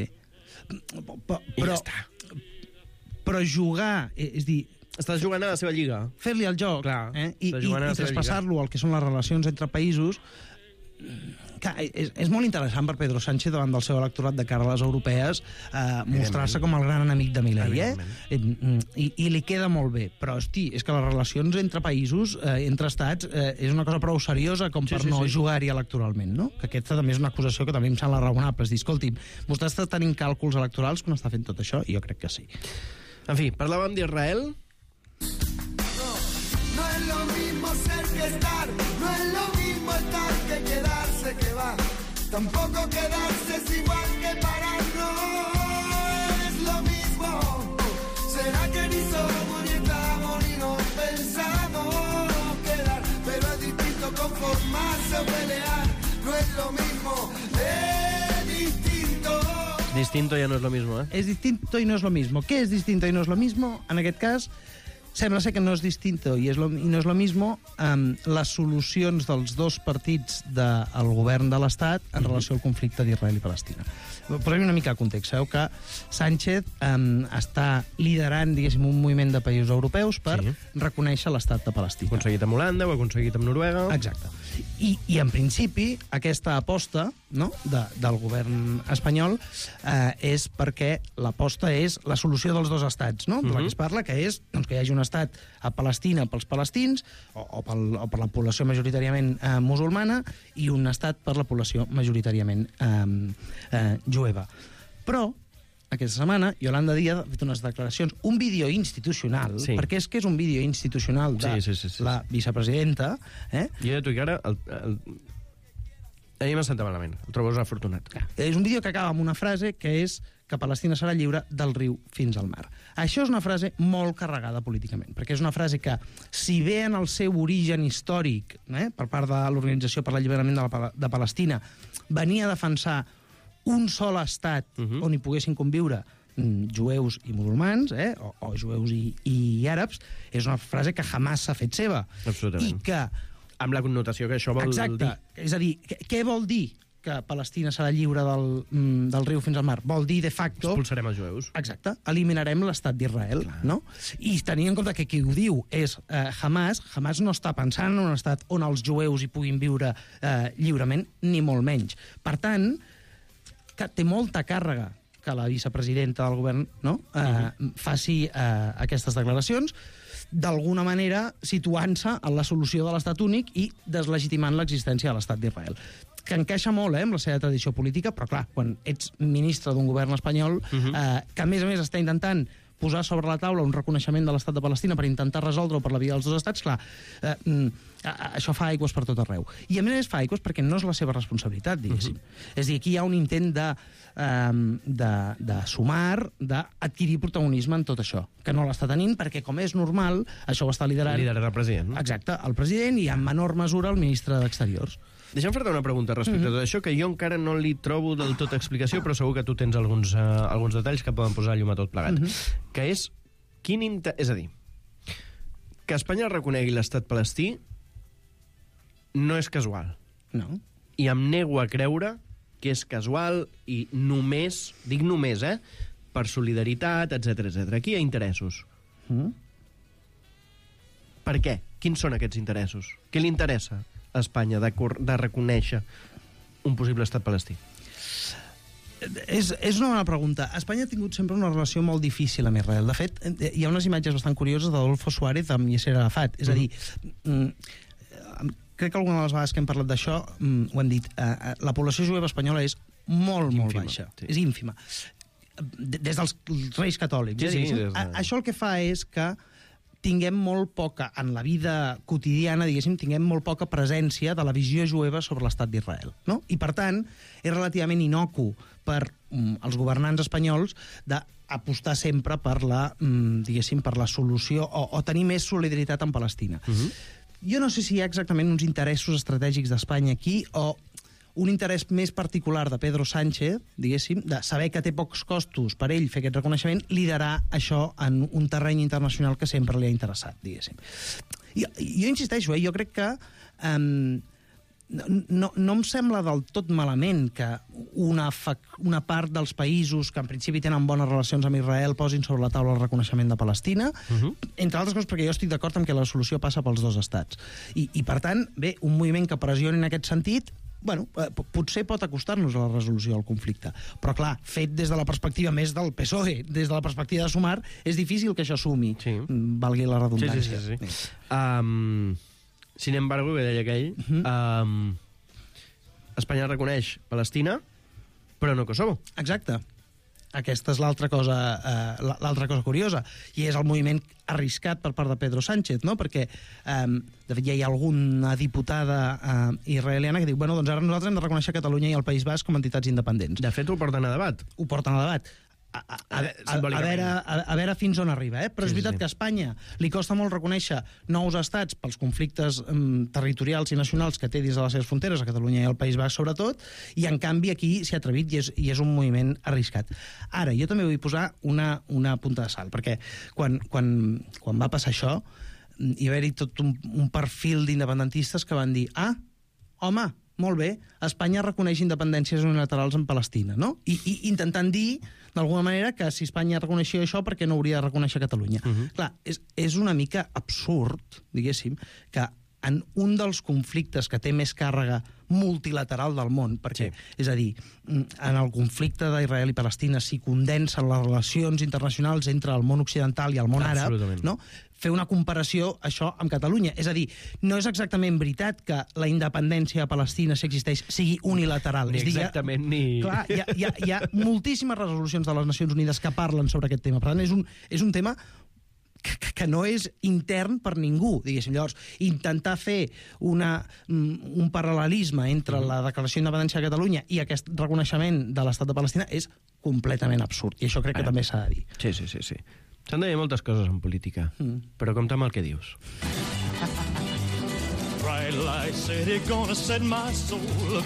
Però jugar, és dir... Estàs jugant a la seva lliga. Fer-li el joc, i traspassar-lo al que són les relacions entre països... Clar, és molt interessant per Pedro Sánchez davant del seu electorat de cara a les europees mostrar-se com el gran enemic de Milei, i li queda molt bé, però hosti, és que les relacions entre països, entre estats, és una cosa prou seriosa com per no jugar-hi electoralment, no? Que aquesta també és una acusació que també em sembla raonable, és dir, escolti'm, vostè està tenint càlculs electorals quan està fent tot això? I jo crec que sí. En fi, parlàvem d'Israel. No es lo mismo ser que estar, no es lo mismo estar que quedarse que va, tampoco quedarse es igual que parar, no es lo mismo. Será que ni somos ni estamos ni nos pensamos quedar, pero es distinto conformarse o pelear, no es lo mismo, es distinto. Distinto ya no es lo mismo, ¿eh? És distinto i no és lo mismo. Què és distinto i no és lo mismo? En aquest cas, sembla ser que no és distinto i no és lo mismo les solucions dels dos partits del govern de l'Estat en relació al conflicte d'Israel i Palestina. Posem una mica de context. Sabeu que Sánchez està liderant, diguéssim, un moviment de països europeus per reconèixer l'Estat de Palestina. Ho ha aconseguit amb Holanda, ho ha aconseguit amb Noruega... Exacte. I en principi, aquesta aposta, no?, del govern espanyol és perquè l'aposta és la solució dels dos estats, no?, de la que es parla, que és doncs, que hi hagi un estat a Palestina pels palestins o per la població majoritàriament musulmana i un estat per la població majoritàriament jueva. Però aquesta setmana Yolanda Díaz ha fet unes declaracions, un vídeo institucional, perquè és que és un vídeo institucional de la vicepresidenta. Jo ja t'ho dic ara, a mi m'ha sentat malament, el trobo desafortunat. És un vídeo que acaba amb una frase que és que Palestina serà lliure del riu fins al mar. Això és una frase molt carregada políticament, perquè és una frase que, si bé en el seu origen històric, per part de l'Organització per l'Alliberament de Palestina, venia a defensar un sol estat on hi poguessin conviure jueus i musulmans, o jueus i àrabs, és una frase que jamás s'ha fet seva. Absolutament. I que... Amb la connotació que això vol dir. Exacte. És a dir, què vol dir que Palestina serà lliure del riu fins al mar? Vol dir, de facto... Expulsarem els jueus. Exacte. Eliminarem l'estat d'Israel, no? I tenint en compte que qui ho diu és Hamas no està pensant en un estat on els jueus hi puguin viure lliurement, ni molt menys. Per tant, que té molta càrrega que la vicepresidenta del govern faci aquestes declaracions, d'alguna manera situant-se en la solució de l'estat únic i deslegitimant l'existència de l'estat d'Israel. Que encaixa molt amb la seva tradició política, però clar, quan ets ministre d'un govern espanyol que a més està intentant posar sobre la taula un reconeixement de l'estat de Palestina per intentar resoldre-ho per la via dels dos estats, clar, això fa aigües per tot arreu. I a més fa aigües perquè no és la seva responsabilitat, diguéssim. És a dir, aquí hi ha un intent de sumar, d'adquirir protagonisme en tot això, que no l'està tenint perquè, com és normal, això ho està liderant... Liderarà el president. Exacte, el president i en menor mesura el ministre d'Exteriors. Deixa'm fer-te una pregunta respecte a tot això, que jo encara no li trobo del tot explicació, però segur que tu tens alguns detalls que poden posar llum a tot plegat. Que és, és a dir, que Espanya reconegui l'estat palestí no és casual. No. I em nego a creure que és casual i només, dic només, per solidaritat, etc. Aquí hi ha interessos. Per què? Quins són aquests interessos? Què li interessa a Espanya de reconèixer un possible estat palestí? És una bona pregunta. Espanya ha tingut sempre una relació molt difícil amb Israel. De fet, hi ha unes imatges bastant curioses d'Adolfo Suárez amb Yasser Arafat. És a dir, crec que alguna de les vegades que hem parlat d'això ho hem dit, la població jueva espanyola és molt ínfima, baixa. sí. És ínfima. Des dels Reis Catòlics. Sí, diguéssim. Això el que fa és que tinguem molt poca, en la vida quotidiana, diguéssim, tinguem molt poca presència de la visió jueva sobre l'estat d'Israel. No? I, per tant, és relativament inocu per els governants espanyols d'apostar sempre per la, diguéssim, per la solució o tenir més solidaritat amb Palestina. Jo no sé si hi ha exactament uns interessos estratègics d'Espanya aquí o un interès més particular de Pedro Sánchez, diguéssim, de saber que té pocs costos per ell fer aquest reconeixement, liderar això en un terreny internacional que sempre li ha interessat, diguéssim. Jo insisteixo, jo crec que no em sembla del tot malament que una part dels països que en principi tenen bones relacions amb Israel posin sobre la taula el reconeixement de Palestina, entre altres coses perquè jo estic d'acord amb que la solució passa pels dos estats. I per tant, bé, un moviment que pressioni en aquest sentit, bueno, potser pot acostar-nos a la resolució del conflicte. Però, clar, fet des de la perspectiva més del PSOE, des de la perspectiva de Sumar, és difícil que això sumi, valgui la redundància. Sí. Sin embargo, que deia aquell, Espanya reconeix Palestina, però no Kosovo. Exacte. Aquesta és l'altra cosa curiosa. I és el moviment arriscat per part de Pedro Sánchez, no? Perquè, de fet, ja hi ha alguna diputada israeliana que diu, bueno, doncs ara nosaltres hem de reconèixer Catalunya i el País Basc com a entitats independents. De fet, ho porten a debat. Ho porten a debat. A veure fins on arriba, però és veritat que a Espanya li costa molt reconèixer nous estats pels conflictes territorials i nacionals que té dins de les seves fronteres, a Catalunya i al País Basc sobretot, i en canvi aquí s'hi ha atrevit i és un moviment arriscat. Ara, jo també vull posar una punta de sal, perquè quan va passar això hi va haver-hi tot un perfil d'independentistes que van dir, home, molt bé, Espanya reconeix independències unilaterals en Palestina, no? I intentant dir, d'alguna manera, que si Espanya reconeixia això, per què no hauria de reconèixer Catalunya? Clar, és una mica absurd, diguéssim, que en un dels conflictes que té més càrrega multilateral del món, perquè, és a dir, en el conflicte d'Israel i Palestina s'hi condensen les relacions internacionals entre el món occidental i el món àrab, no? Fer una comparació, això, amb Catalunya. És a dir, no és exactament veritat que la independència de Palestina, si existeix, sigui unilateral. Ni exactament, ni... Clar, hi ha moltíssimes resolucions de les Nacions Unides que parlen sobre aquest tema. Per tant, és un tema que no és intern per ningú, diguéssim. Llavors, intentar fer un paral·lelisme entre la declaració d'independència de Catalunya i aquest reconeixement de l'estat de Palestina és completament absurd, i això crec que també s'ha de dir. Sí. S'han de dir moltes coses en política, però compta amb el que dius. Bright light city, gonna set my soul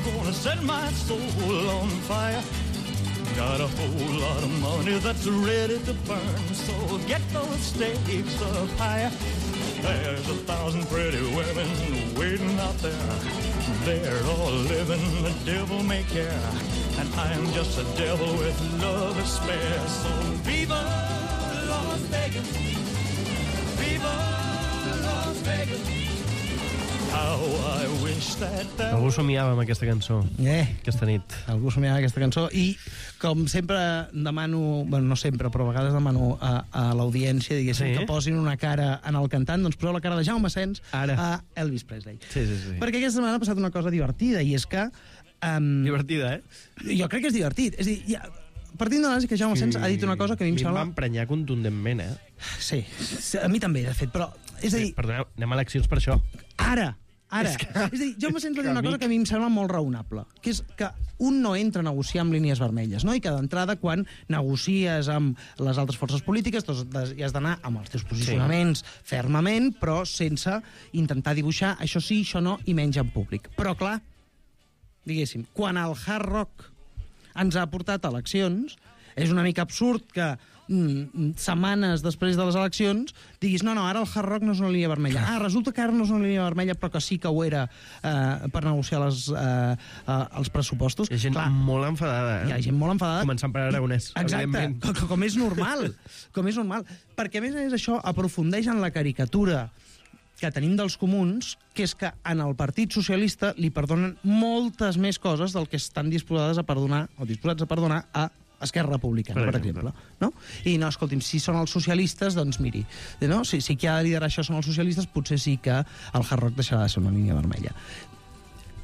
on fire. Got a whole lot of money that's ready to burn, so get those stakes up higher. There's 1,000 pretty women waiting out there. They're all living the devil may care, and I'm just a devil with love to spare. So viva Las Vegas, viva Las Vegas. How I wish that Algú somiava amb aquesta cançó aquesta nit. Algú somiava amb aquesta cançó i, com sempre demano, bueno, no sempre, però a vegades demano a l'audiència, diguéssim, que posin una cara en el cantant, doncs poseu la cara de Jaume Sens a Elvis Presley. Sí. Perquè aquesta setmana ha passat una cosa divertida, i és que... Divertida, Jo crec que és divertit. És a dir, partint de l'anàlisi que Jaume Sens ha dit una cosa que a mi em sembla... va emprenyar contundentment, Sí, a mi també, de fet, però... És a dir... Perdoneu, anem a eleccions per això. Ara. És a dir, Jaume Sens va dir una cosa que a mi em sembla molt raonable, que és que un no entra a negociar amb línies vermelles, no? I que d'entrada, quan negocies amb les altres forces polítiques, hi has d'anar amb els teus posicionaments fermament, però sense intentar dibuixar això sí, això no, i menys en públic. Però, clar, diguéssim, quan el Hard Rock ens ha portat a eleccions, és una mica absurd que setmanes després de les eleccions diguis, no, ara el Hard Rock no és una línia vermella. Resulta que ara no és una línia vermella, però que sí que ho era per negociar els pressupostos. Hi ha gent molt enfadada. Hi ha gent molt enfadada. Començant per Aragonès. Exacte, com és normal. Perquè, a més això aprofundeix en la caricatura que tenim dels comuns, que és que en el Partit Socialista li perdonen moltes més coses del que estan disposats a perdonar a Esquerra Republicana, per exemple. No? I no, escolti'm, si són els socialistes, doncs miri, no? Si qui ha de liderar això són els socialistes, potser sí que el Hard Rock deixarà de ser una línia vermella.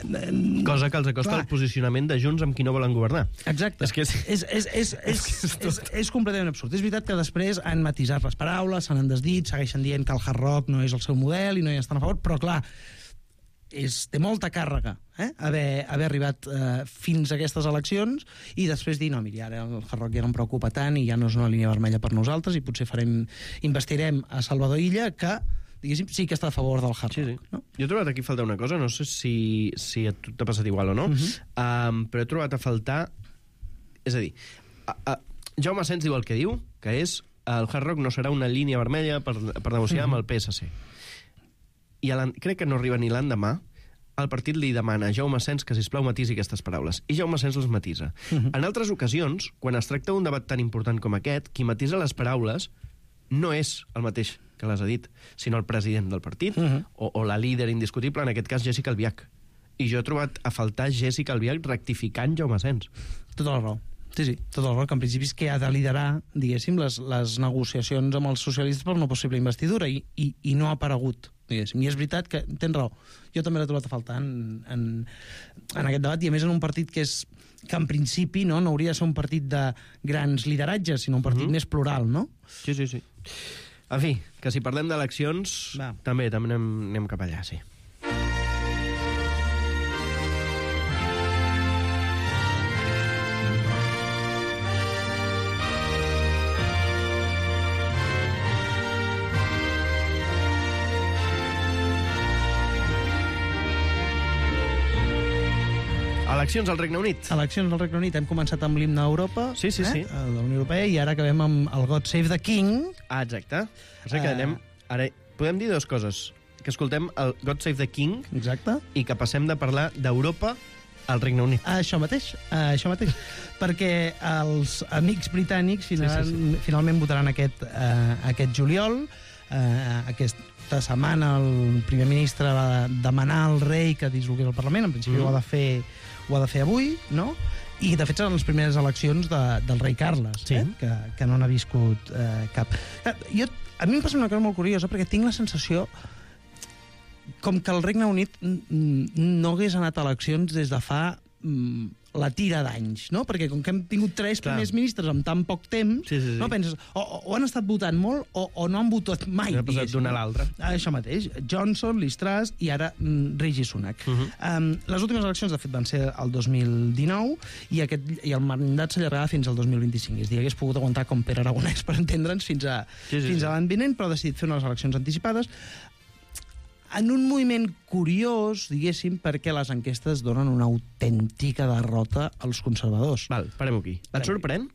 Cosa que els acosta al posicionament de Junts amb qui no volen governar. Exacte. És completament absurd. És veritat que després han matisat les paraules, s'han desdit, segueixen dient que el Hard Rock no és el seu model i no hi estan a favor, però clar, té molta càrrega haver arribat fins a aquestes eleccions i després dir, no, miri, ara el Hard Rock ja no em preocupa tant i ja no és una línia vermella per nosaltres i potser investirem a Salvador Illa, que, diguéssim, sí que està a favor del Hard Rock. Sí. No? Jo he trobat aquí a faltar una cosa, no sé si a tu t'ha passat igual o no, però he trobat a faltar... És a dir, Jaume Asens diu el que diu, que és el Hard Rock no serà una línia vermella per negociar amb el PSC. I crec que no arriba ni l'endemà, el partit li demana a Jaume Asens que, sisplau, matisi aquestes paraules. I Jaume Asens les matisa. En altres ocasions, quan es tracta d'un debat tan important com aquest, qui matisa les paraules no és el mateix que les ha dit, sinó el president del partit o la líder indiscutible, en aquest cas Jéssica Albiach. I jo he trobat a faltar Jéssica Albiach rectificant Jaume Asens. Tota la raó. Sí, tot el raó, que en principi és que ha de liderar, diguéssim, les negociacions amb els socialistes per una possible investidura i no ha aparegut, diguéssim. I és veritat que tens raó. Jo també l'he trobat a faltar en aquest debat, i a més en un partit que en principi no hauria de ser un partit de grans lideratges, sinó un partit més plural, no? Sí. En fi, que si parlem d'eleccions, també anem cap allà, sí. Eleccions al Regne Unit. Eleccions al Regne Unit. Hem començat amb l'himne a Europa, sí. De la Unió Europea, i ara acabem amb el God Save the King. Exacte. O sigui que ara podem dir dues coses. Que escoltem el God Save the King. Exacte. I que passem de parlar d'Europa al Regne Unit. Això mateix. Perquè els amics britànics finalment votaran aquest juliol. Aquesta setmana el primer ministre va demanar al rei que dissolgués el Parlament. En principi ho ha de fer avui, no? I, de fet, seran les primeres eleccions del rei Carles, que no n'ha viscut cap. A mi em passa una cosa molt curiosa, perquè tinc la sensació com que el Regne Unit no hagués anat a eleccions des de fa la tira d'anys, no? Perquè com que hem tingut 3 primers ministres en tan poc temps, no penses, o han estat votant molt o no han votat mai. Ha passat d'una a l'altra. Això mateix. Johnson, Liz Truss i ara Rishi Sunak. Les últimes eleccions, de fet, van ser el 2019 i el mandat s'allargava fins al 2025. És a dir, hagués pogut aguantar com Pere Aragonès, per entendre'ns, fins a l'any vinent, però ha decidit fer unes eleccions anticipades en un moviment curiós, diguéssim, perquè les enquestes donen una autèntica derrota als conservadors. Val, parem aquí. Et sorprèn?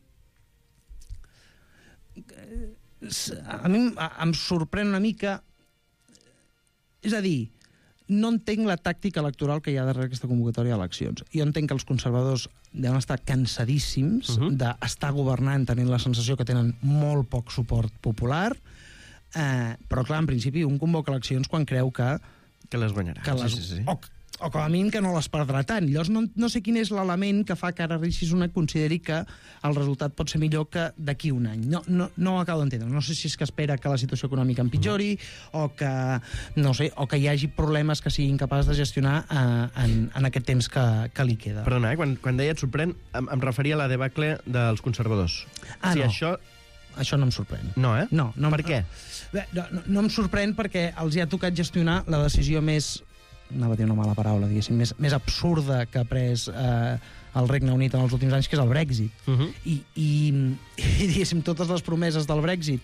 A mi em sorprèn una mica... És a dir, no entenc la tàctica electoral que hi ha darrere aquesta convocatòria d'eleccions. Jo entenc que els conservadors deuen estar cansadíssims d'estar governant tenint la sensació que tenen molt poc suport popular, però clar, en principi un convoca eleccions quan creu que les guanyarà, o com a mínim que no les perdrà tant. Llavors no sé quin és l'element que fa que ara Rishi Sunak consideri que el resultat pot ser millor que d'aquí un any. No ho acabo d'entendre. No sé si és que espera que la situació econòmica empitjori o que hi hagi problemes que sigui incapaç de gestionar en aquest temps que li queda. Perdona, quan deia et sorprèn, em referia a la debacle dels conservadors. Això no em sorprèn. No, eh? No. Per què? Bé, no em sorprèn perquè els hi ha tocat gestionar la decisió més, anava a dir una mala paraula, diguéssim, més absurda que ha pres el Regne Unit en els últims anys, que és el Brexit. I diguéssim, totes les promeses del Brexit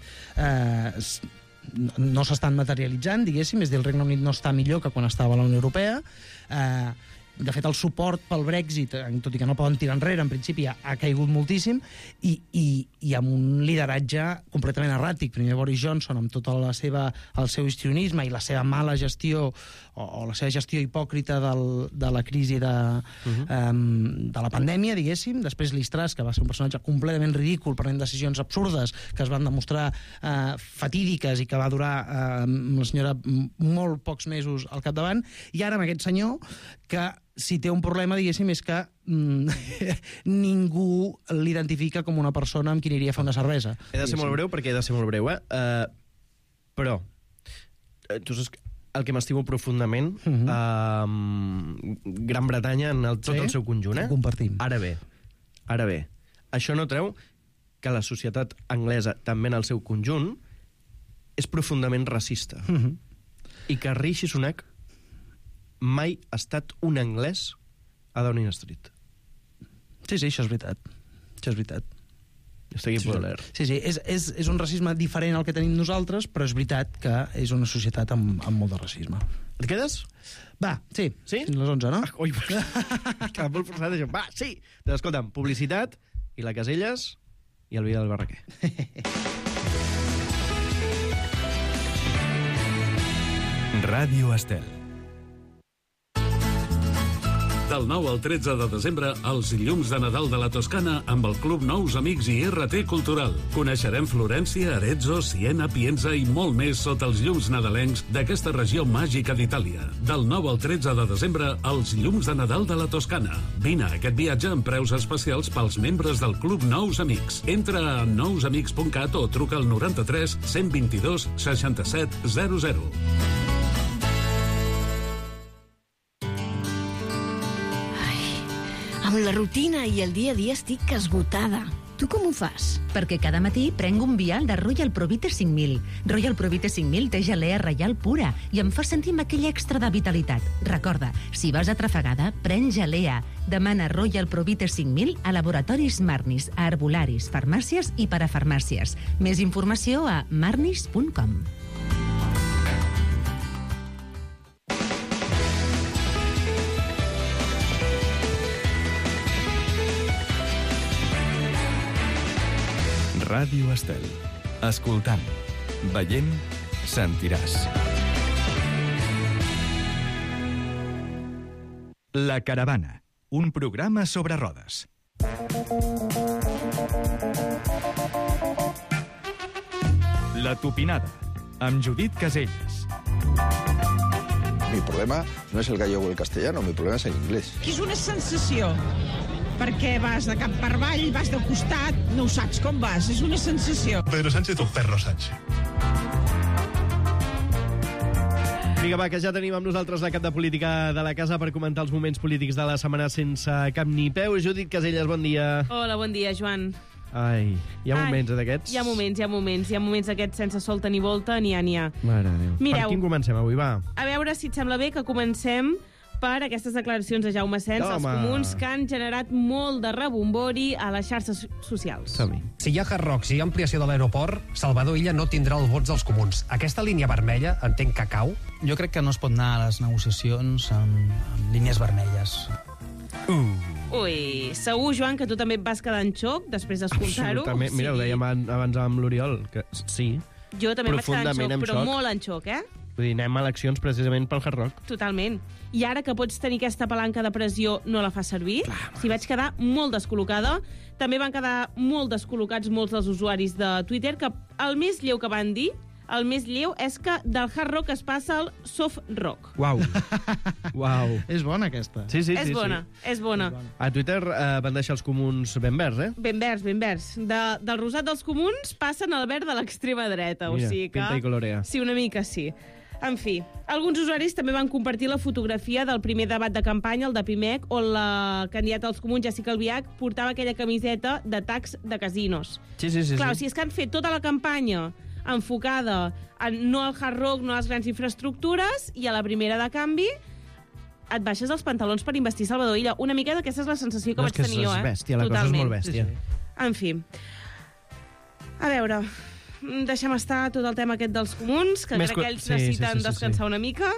no s'estan materialitzant, diguéssim, és a dir, el Regne Unit no està millor que quan estava a la Unió Europea. De fet, el suport pel Brexit, tot i que no poden tirar enrere, en principi ha caigut moltíssim, i amb un lideratge completament erràtic. Primer Boris Johnson, amb tot el seu histrionisme i la seva mala gestió, o la seva gestió hipòcrita de la crisi de la pandèmia, diguéssim. Després Liz Truss, que va ser un personatge completament ridícul, prenent decisions absurdes, que es van demostrar fatídiques i que va durar amb la senyora molt pocs mesos al capdavant. I ara amb aquest senyor, que si té un problema, diguéssim, és que ningú l'identifica com una persona amb qui aniria a fer una cervesa. He de ser molt breu perquè he de ser molt breu, però tu saps, el que m'estimo profundament, Gran Bretanya en tot el seu conjunt. Ho compartim. Ara bé, això no treu que la societat anglesa, també en el seu conjunt, és profundament racista. I que Rishi Sunak mai ha estat un anglès a Downing Street. Sí, això és veritat. Això és veritat. Estic poder. Sí, és un racisme diferent al que tenim nosaltres, però és veritat que és una societat amb molt de racisme. Et quedes? Va, sí. Fins les 11, no? Ui, que molt forçat això. Va, sí! Doncs escolta'm, publicitat i la Caselles i el vídeo del Barraquer. Ràdio Estel. Del 9 al 13 de desembre, els llums de Nadal de la Toscana amb el Club Nous Amics i RT Cultural. Coneixerem Florència, Arezzo, Siena, Pienza i molt més sota els llums nadalencs d'aquesta regió màgica d'Itàlia. Del 9 al 13 de desembre, els llums de Nadal de la Toscana. Vine a aquest viatge amb preus especials pels membres del Club Nous Amics. Entra a nousamics.cat o truca al 93 122 67 00. Amb la rutina i el dia a dia estic esgotada. Tu com ho fas? Perquè cada matí prenc un vial de Royal Provite 5000. Royal Provite 5000 té gelea reial pura i em fa sentir amb aquell extra de vitalitat. Recorda, si vas atrafegada, pren gelea. Demana Royal Provite 5000 a laboratoris Marnis, a herbolaris, farmàcies i parafarmàcies. Més informació a marnis.com. Ràdio Estel. Escoltant, veient, sentiràs. La Caravana, un programa sobre rodes. La Tupinada, amb Judit Caselles. Mi problema no es el gallego o el castellano, mi problema es el inglés. És una sensació, perquè vas de cap per avall, vas de costat, no ho saps com vas, és una sensació. Pedro Sánchez o Perro Sánchez? Vinga, va, que ja tenim amb nosaltres la cap de política de la casa per comentar els moments polítics de la setmana sense cap ni peu. Judit Caselles, bon dia. Hola, bon dia, Joan. Ai, hi ha moments d'aquests? Hi ha moments d'aquests sense solta ni volta, n'hi ha. Mare de Déu. Mireu, per quin comencem avui, va? A veure si et sembla bé que comencem per aquestes declaracions de Jaume Sens, als comuns, que han generat molt de rebombori a les xarxes socials. Si hi ha Hard Rock, si hi ha ampliació de l'aeroport, Salvador Illa no tindrà els vots dels comuns. Aquesta línia vermella, entenc que cau? Jo crec que no es pot anar a les negociacions amb línies vermelles. Ui, segur, Joan, que tu també et vas quedar en xoc després d'escoltar-ho. Absolutament. Mira, ho dèiem abans amb l'Oriol, que sí. Jo també em vaig quedar en xoc, però molt en xoc, Vull dir, anem a eleccions precisament pel Hard Rock. Totalment. I ara que pots tenir aquesta palanca de pressió, no la fas servir? Si vaig quedar molt descol·locada. També van quedar molt descol·locats molts dels usuaris de Twitter, que el més lleu que van dir, el més lleu, és que del Hard Rock es passa al Soft Rock. Uau. Uau. És bona, aquesta. Sí. És bona. A Twitter van deixar els comuns ben verds, Ben verds. Del rosat dels comuns passen al verd de l'extrema dreta. Mira, o sigui que... pinta i colorea. Sí, una mica sí. En fi, alguns usuaris també van compartir la fotografia del primer debat de campanya, el de Pimec, on la candidata dels comuns, Jessica Albiach, portava aquella camiseta de tacs de casinos. Sí. Clar, o sigui, és que han fet tota la campanya enfocada no al Hard Rock, no a les grans infraestructures, i a la primera de canvi et baixes els pantalons per investir Salvador Illa. Una mica d'aquesta és la sensació que vaig tenir jo, és bèstia, la cosa és molt bèstia. En fi. A veure, deixem estar tot el tema aquest dels comuns, que crec que ells necessiten descansar una mica,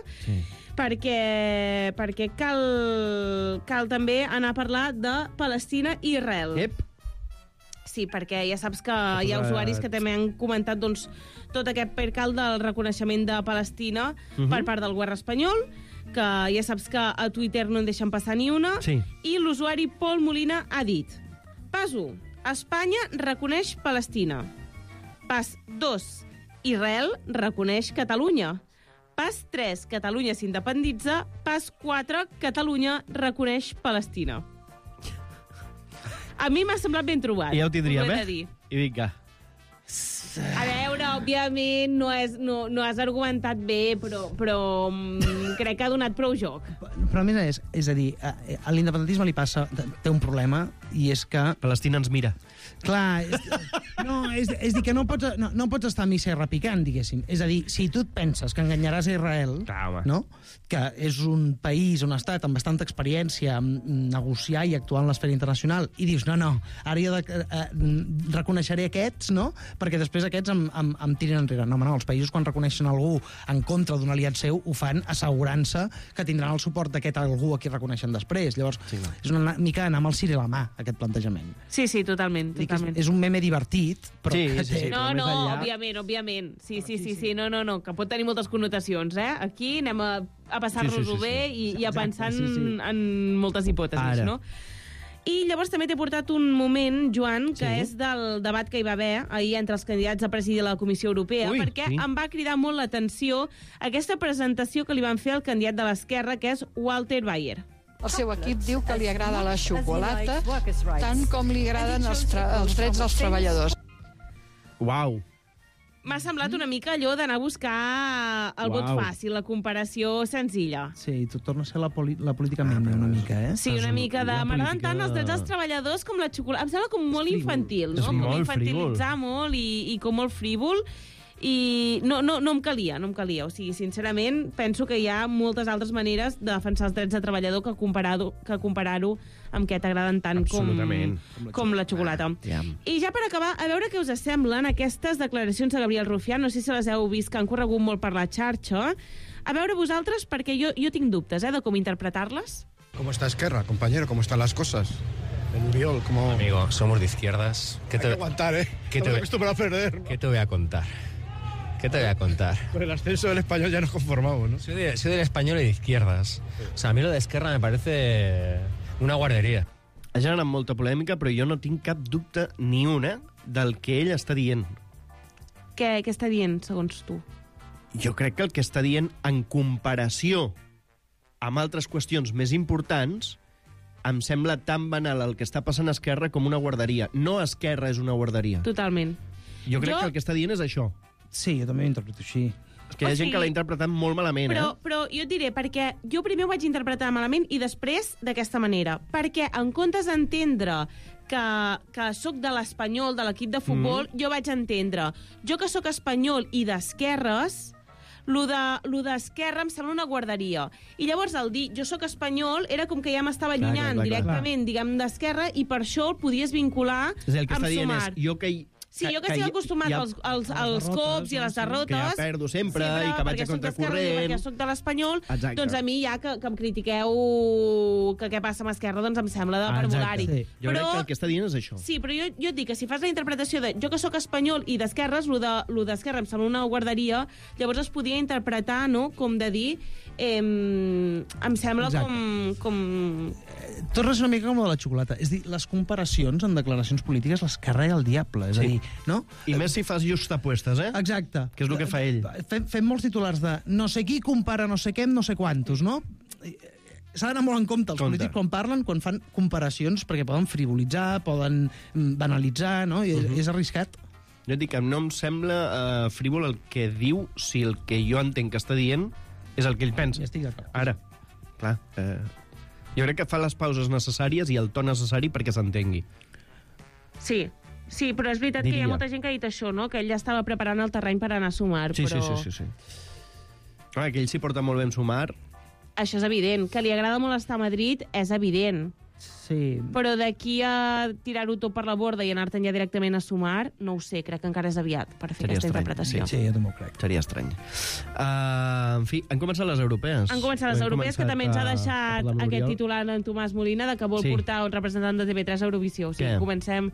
perquè cal també anar a parlar de Palestina i Israel. Sí, perquè ja saps que hi ha usuaris que també han comentat tot aquest percal del reconeixement de Palestina per part del govern espanyol, que ja saps que a Twitter no en deixen passar ni una, i l'usuari Pol Molina ha dit: Pas 1, Espanya reconeix Palestina. Pas 2, Israel reconeix Catalunya. Pas 3, Catalunya s'independitza. Pas 4, Catalunya reconeix Palestina. A mi m'ha semblat ben trobat. I ja ho tindríem, I vinga. A veure, òbviament no has argumentat bé, però crec que ha donat prou joc. Però a més és a dir, a l'independentisme li passa, té un problema, i és que... Palestina ens mira. Clar, és dir que no pots estar a missa i repicant, diguéssim. És a dir, si tu et penses que enganyaràs a Israel, no? Que és un país, un estat amb bastanta experiència en negociar i actuar en l'esfera internacional, i dius, no, ara jo reconeixeré aquests, no? Perquè després aquests em tiren enrere. No, els països quan reconeixen algú en contra d'un aliat seu ho fan assegurant-se que tindran el suport d'aquest algú a qui reconeixen després. Llavors, és una mica anar amb el ciri a la mà, aquest plantejament. Sí, totalment. És un meme divertit, però... Sí. No, òbviament. Sí, no, que pot tenir moltes connotacions, eh? Aquí anem a passar-nos-ho bé i a pensar en moltes hipòtesis, no? I llavors també t'he portat un moment, Joan, que és del debat que hi va haver ahir entre els candidats a presidir la Comissió Europea, perquè em va cridar molt l'atenció aquesta presentació que li van fer al candidat de l'esquerra, que és Walter Bayer. El seu equip diu que li agrada la xocolata tant com li agraden els drets dels treballadors. Uau! M'ha semblat una mica allò d'anar a buscar el vot fàcil, la comparació senzilla. Sí, tu torna a ser la política membre una mica, eh? Sí, una mica de... M'agraden tant els drets dels treballadors com la xocolata. Em sembla com molt infantil, no? Com infantilitzar molt i com molt frívol. I no em calia. O sigui, sincerament, penso que hi ha moltes altres maneres de defensar els drets de treballador que comparar-ho amb què t'agraden tant com la xocolata. I ja per acabar, a veure què us semblen aquestes declaracions de Gabriel Rufián. No sé si les heu vist, que han corregut molt per la xarxa. A veure vosaltres, perquè jo tinc dubtes de com interpretar-les. ¿Cómo está Esquerra, compañero? ¿Cómo están las cosas? El Uriol, como... Amigo, somos de izquierdas. Hay que aguantar, ¿eh? Estamos acostumbrados a perder, ¿no? ¿Qué te voy a contar? Con el ascenso del Español ya nos conformamos, ¿no? Soy del Español y de izquierdas. O sea, a mí lo de Esquerra me parece una guarderia. Ha generat molta polèmica, però jo no tinc cap dubte ni una del que ell està dient. Què està dient, segons tu? Jo crec que el que està dient, en comparació amb altres qüestions més importants, em sembla tan banal el que està passant a Esquerra com una guarderia. No Esquerra és una guarderia. Totalment. Jo crec que el que està dient és això. Sí, jo també ho interpreto així. És que hi ha gent que l'ha interpretat molt malament, però jo et diré, perquè jo primer ho vaig interpretar malament i després d'aquesta manera. Perquè en comptes d'entendre que sóc de l'Espanyol, de l'equip de futbol, jo vaig entendre. Jo que sóc espanyol i d'esquerres, lo d'esquerra em sembla una guarderia. I llavors el dir jo sóc espanyol era com que ja m'estava allunyant directament, diguem, d'esquerra, i per això el podies vincular amb Sumar. És el que està dient és, jo que Sí, jo que estic acostumat als cops i a les derrotes... Que ja perdo sempre i que vaig a contracorrent... Perquè soc de l'Espanyol, doncs a mi ja que em critiqueu que què passa amb Esquerra, doncs em sembla de parvulari. Jo crec que el que està dient és això. Sí, però jo et dic que si fas la interpretació de jo que sóc espanyol i d'esquerres, lo d'esquerra em sembla una guarderia, llavors es podia interpretar, no?, com de dir... em sembla com... Tornes una mica com de la xocolata. És dir, les comparacions en declaracions polítiques les carrega el diable. És a dir, no? I més si fas justapuestes, eh? Exacte. Que és el que fa ell. Fem molts titulars de no sé qui compara no sé què amb no sé quantos, no? S'ha d'anar molt en compte els polítics quan parlen, quan fan comparacions, perquè poden frivolitzar, poden banalitzar, no? I és arriscat. Jo et dic que no em sembla frívol el que diu si el que jo entenc que està dient és el que ell pensa. Ja estic d'acord. Ara, clar, jo crec que fa les pauses necessàries i el to necessari perquè s'entengui. Sí, però és veritat que hi ha molta gent que ha dit això, no? Que ell ja estava preparant el terreny per anar a Sumar. Sí. Clar, que ell s'hi porta molt bé en Sumar. Això és evident. Que li agrada molt estar a Madrid és evident. Sí. Però d'aquí a tirar-ho tot per la borda i anar-te'n ja directament a Sumar, no ho sé, crec que encara és aviat per fer aquesta interpretació. Sí, jo també ho crec. Seria estrany. En fi, han començat les europees. Han començat les europees, que també ens ha deixat aquest titular en Tomàs Molina de que vol portar un representant de TV3 a Eurovisió. O sigui, comencem...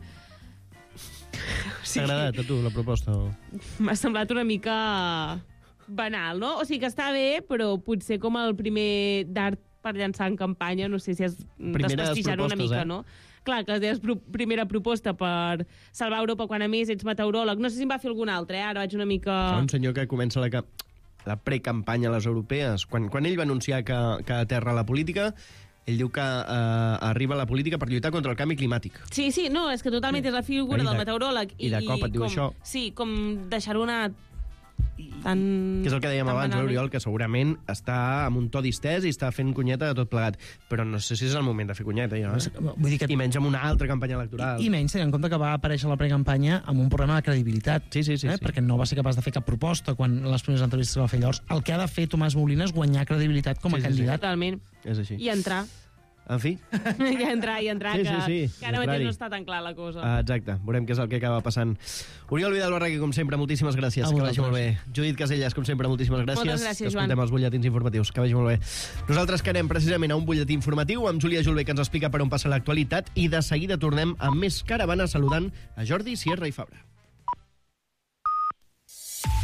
T'ha agradat a tu la proposta? M'ha semblat una mica banal, no? O sigui que està bé, però potser com el primer d'art per llançar en campanya, no sé si és desprestigiar-ho una mica, no? Clar, que és primera proposta per salvar Europa quan a més ets meteoròleg. No sé si em va fer algun altre, ara vaig una mica... Un senyor que comença la precampanya a les europees, quan ell va anunciar que aterra la política, Ell diu que arriba a la política per lluitar contra el canvi climàtic. Sí, no, és que totalment és la figura del meteoròleg. I de cop et diu això. Sí, com deixar-ho anar tan... Que és el que dèiem abans, Oriol, que segurament està amb un to distès i està fent cunyeta de tot plegat. Però no sé si és el moment de fer cunyeta, jo. Vull dir que... I menys amb una altra campanya electoral. I menys, tenint en compte que va aparèixer a la precampanya amb un problema de credibilitat. Sí. Perquè no va ser capaç de fer cap proposta quan les primeres entrevistes que va fer. Llavors, el que ha de fer Tomàs Molina és guanyar credibilitat com a candidat. Totalment. És així. I entrar. En fi. I entrar, sí. que ara mateix no està tan clar la cosa. Exacte, veurem què és el que acaba passant. Oriol Vidal Barragí, com sempre, moltíssimes gràcies. Que vagi molt bé. Judit Caselles, com sempre, moltíssimes gràcies. Moltes gràcies, Joan. Que escoltem els butlletins informatius. Que vagi molt bé. Nosaltres que anem precisament a un butlletí informatiu amb Júlia Julbé, que ens explica per on passa l'actualitat, i de seguida tornem amb més caravana saludant a Jordi Sierra i Fabra.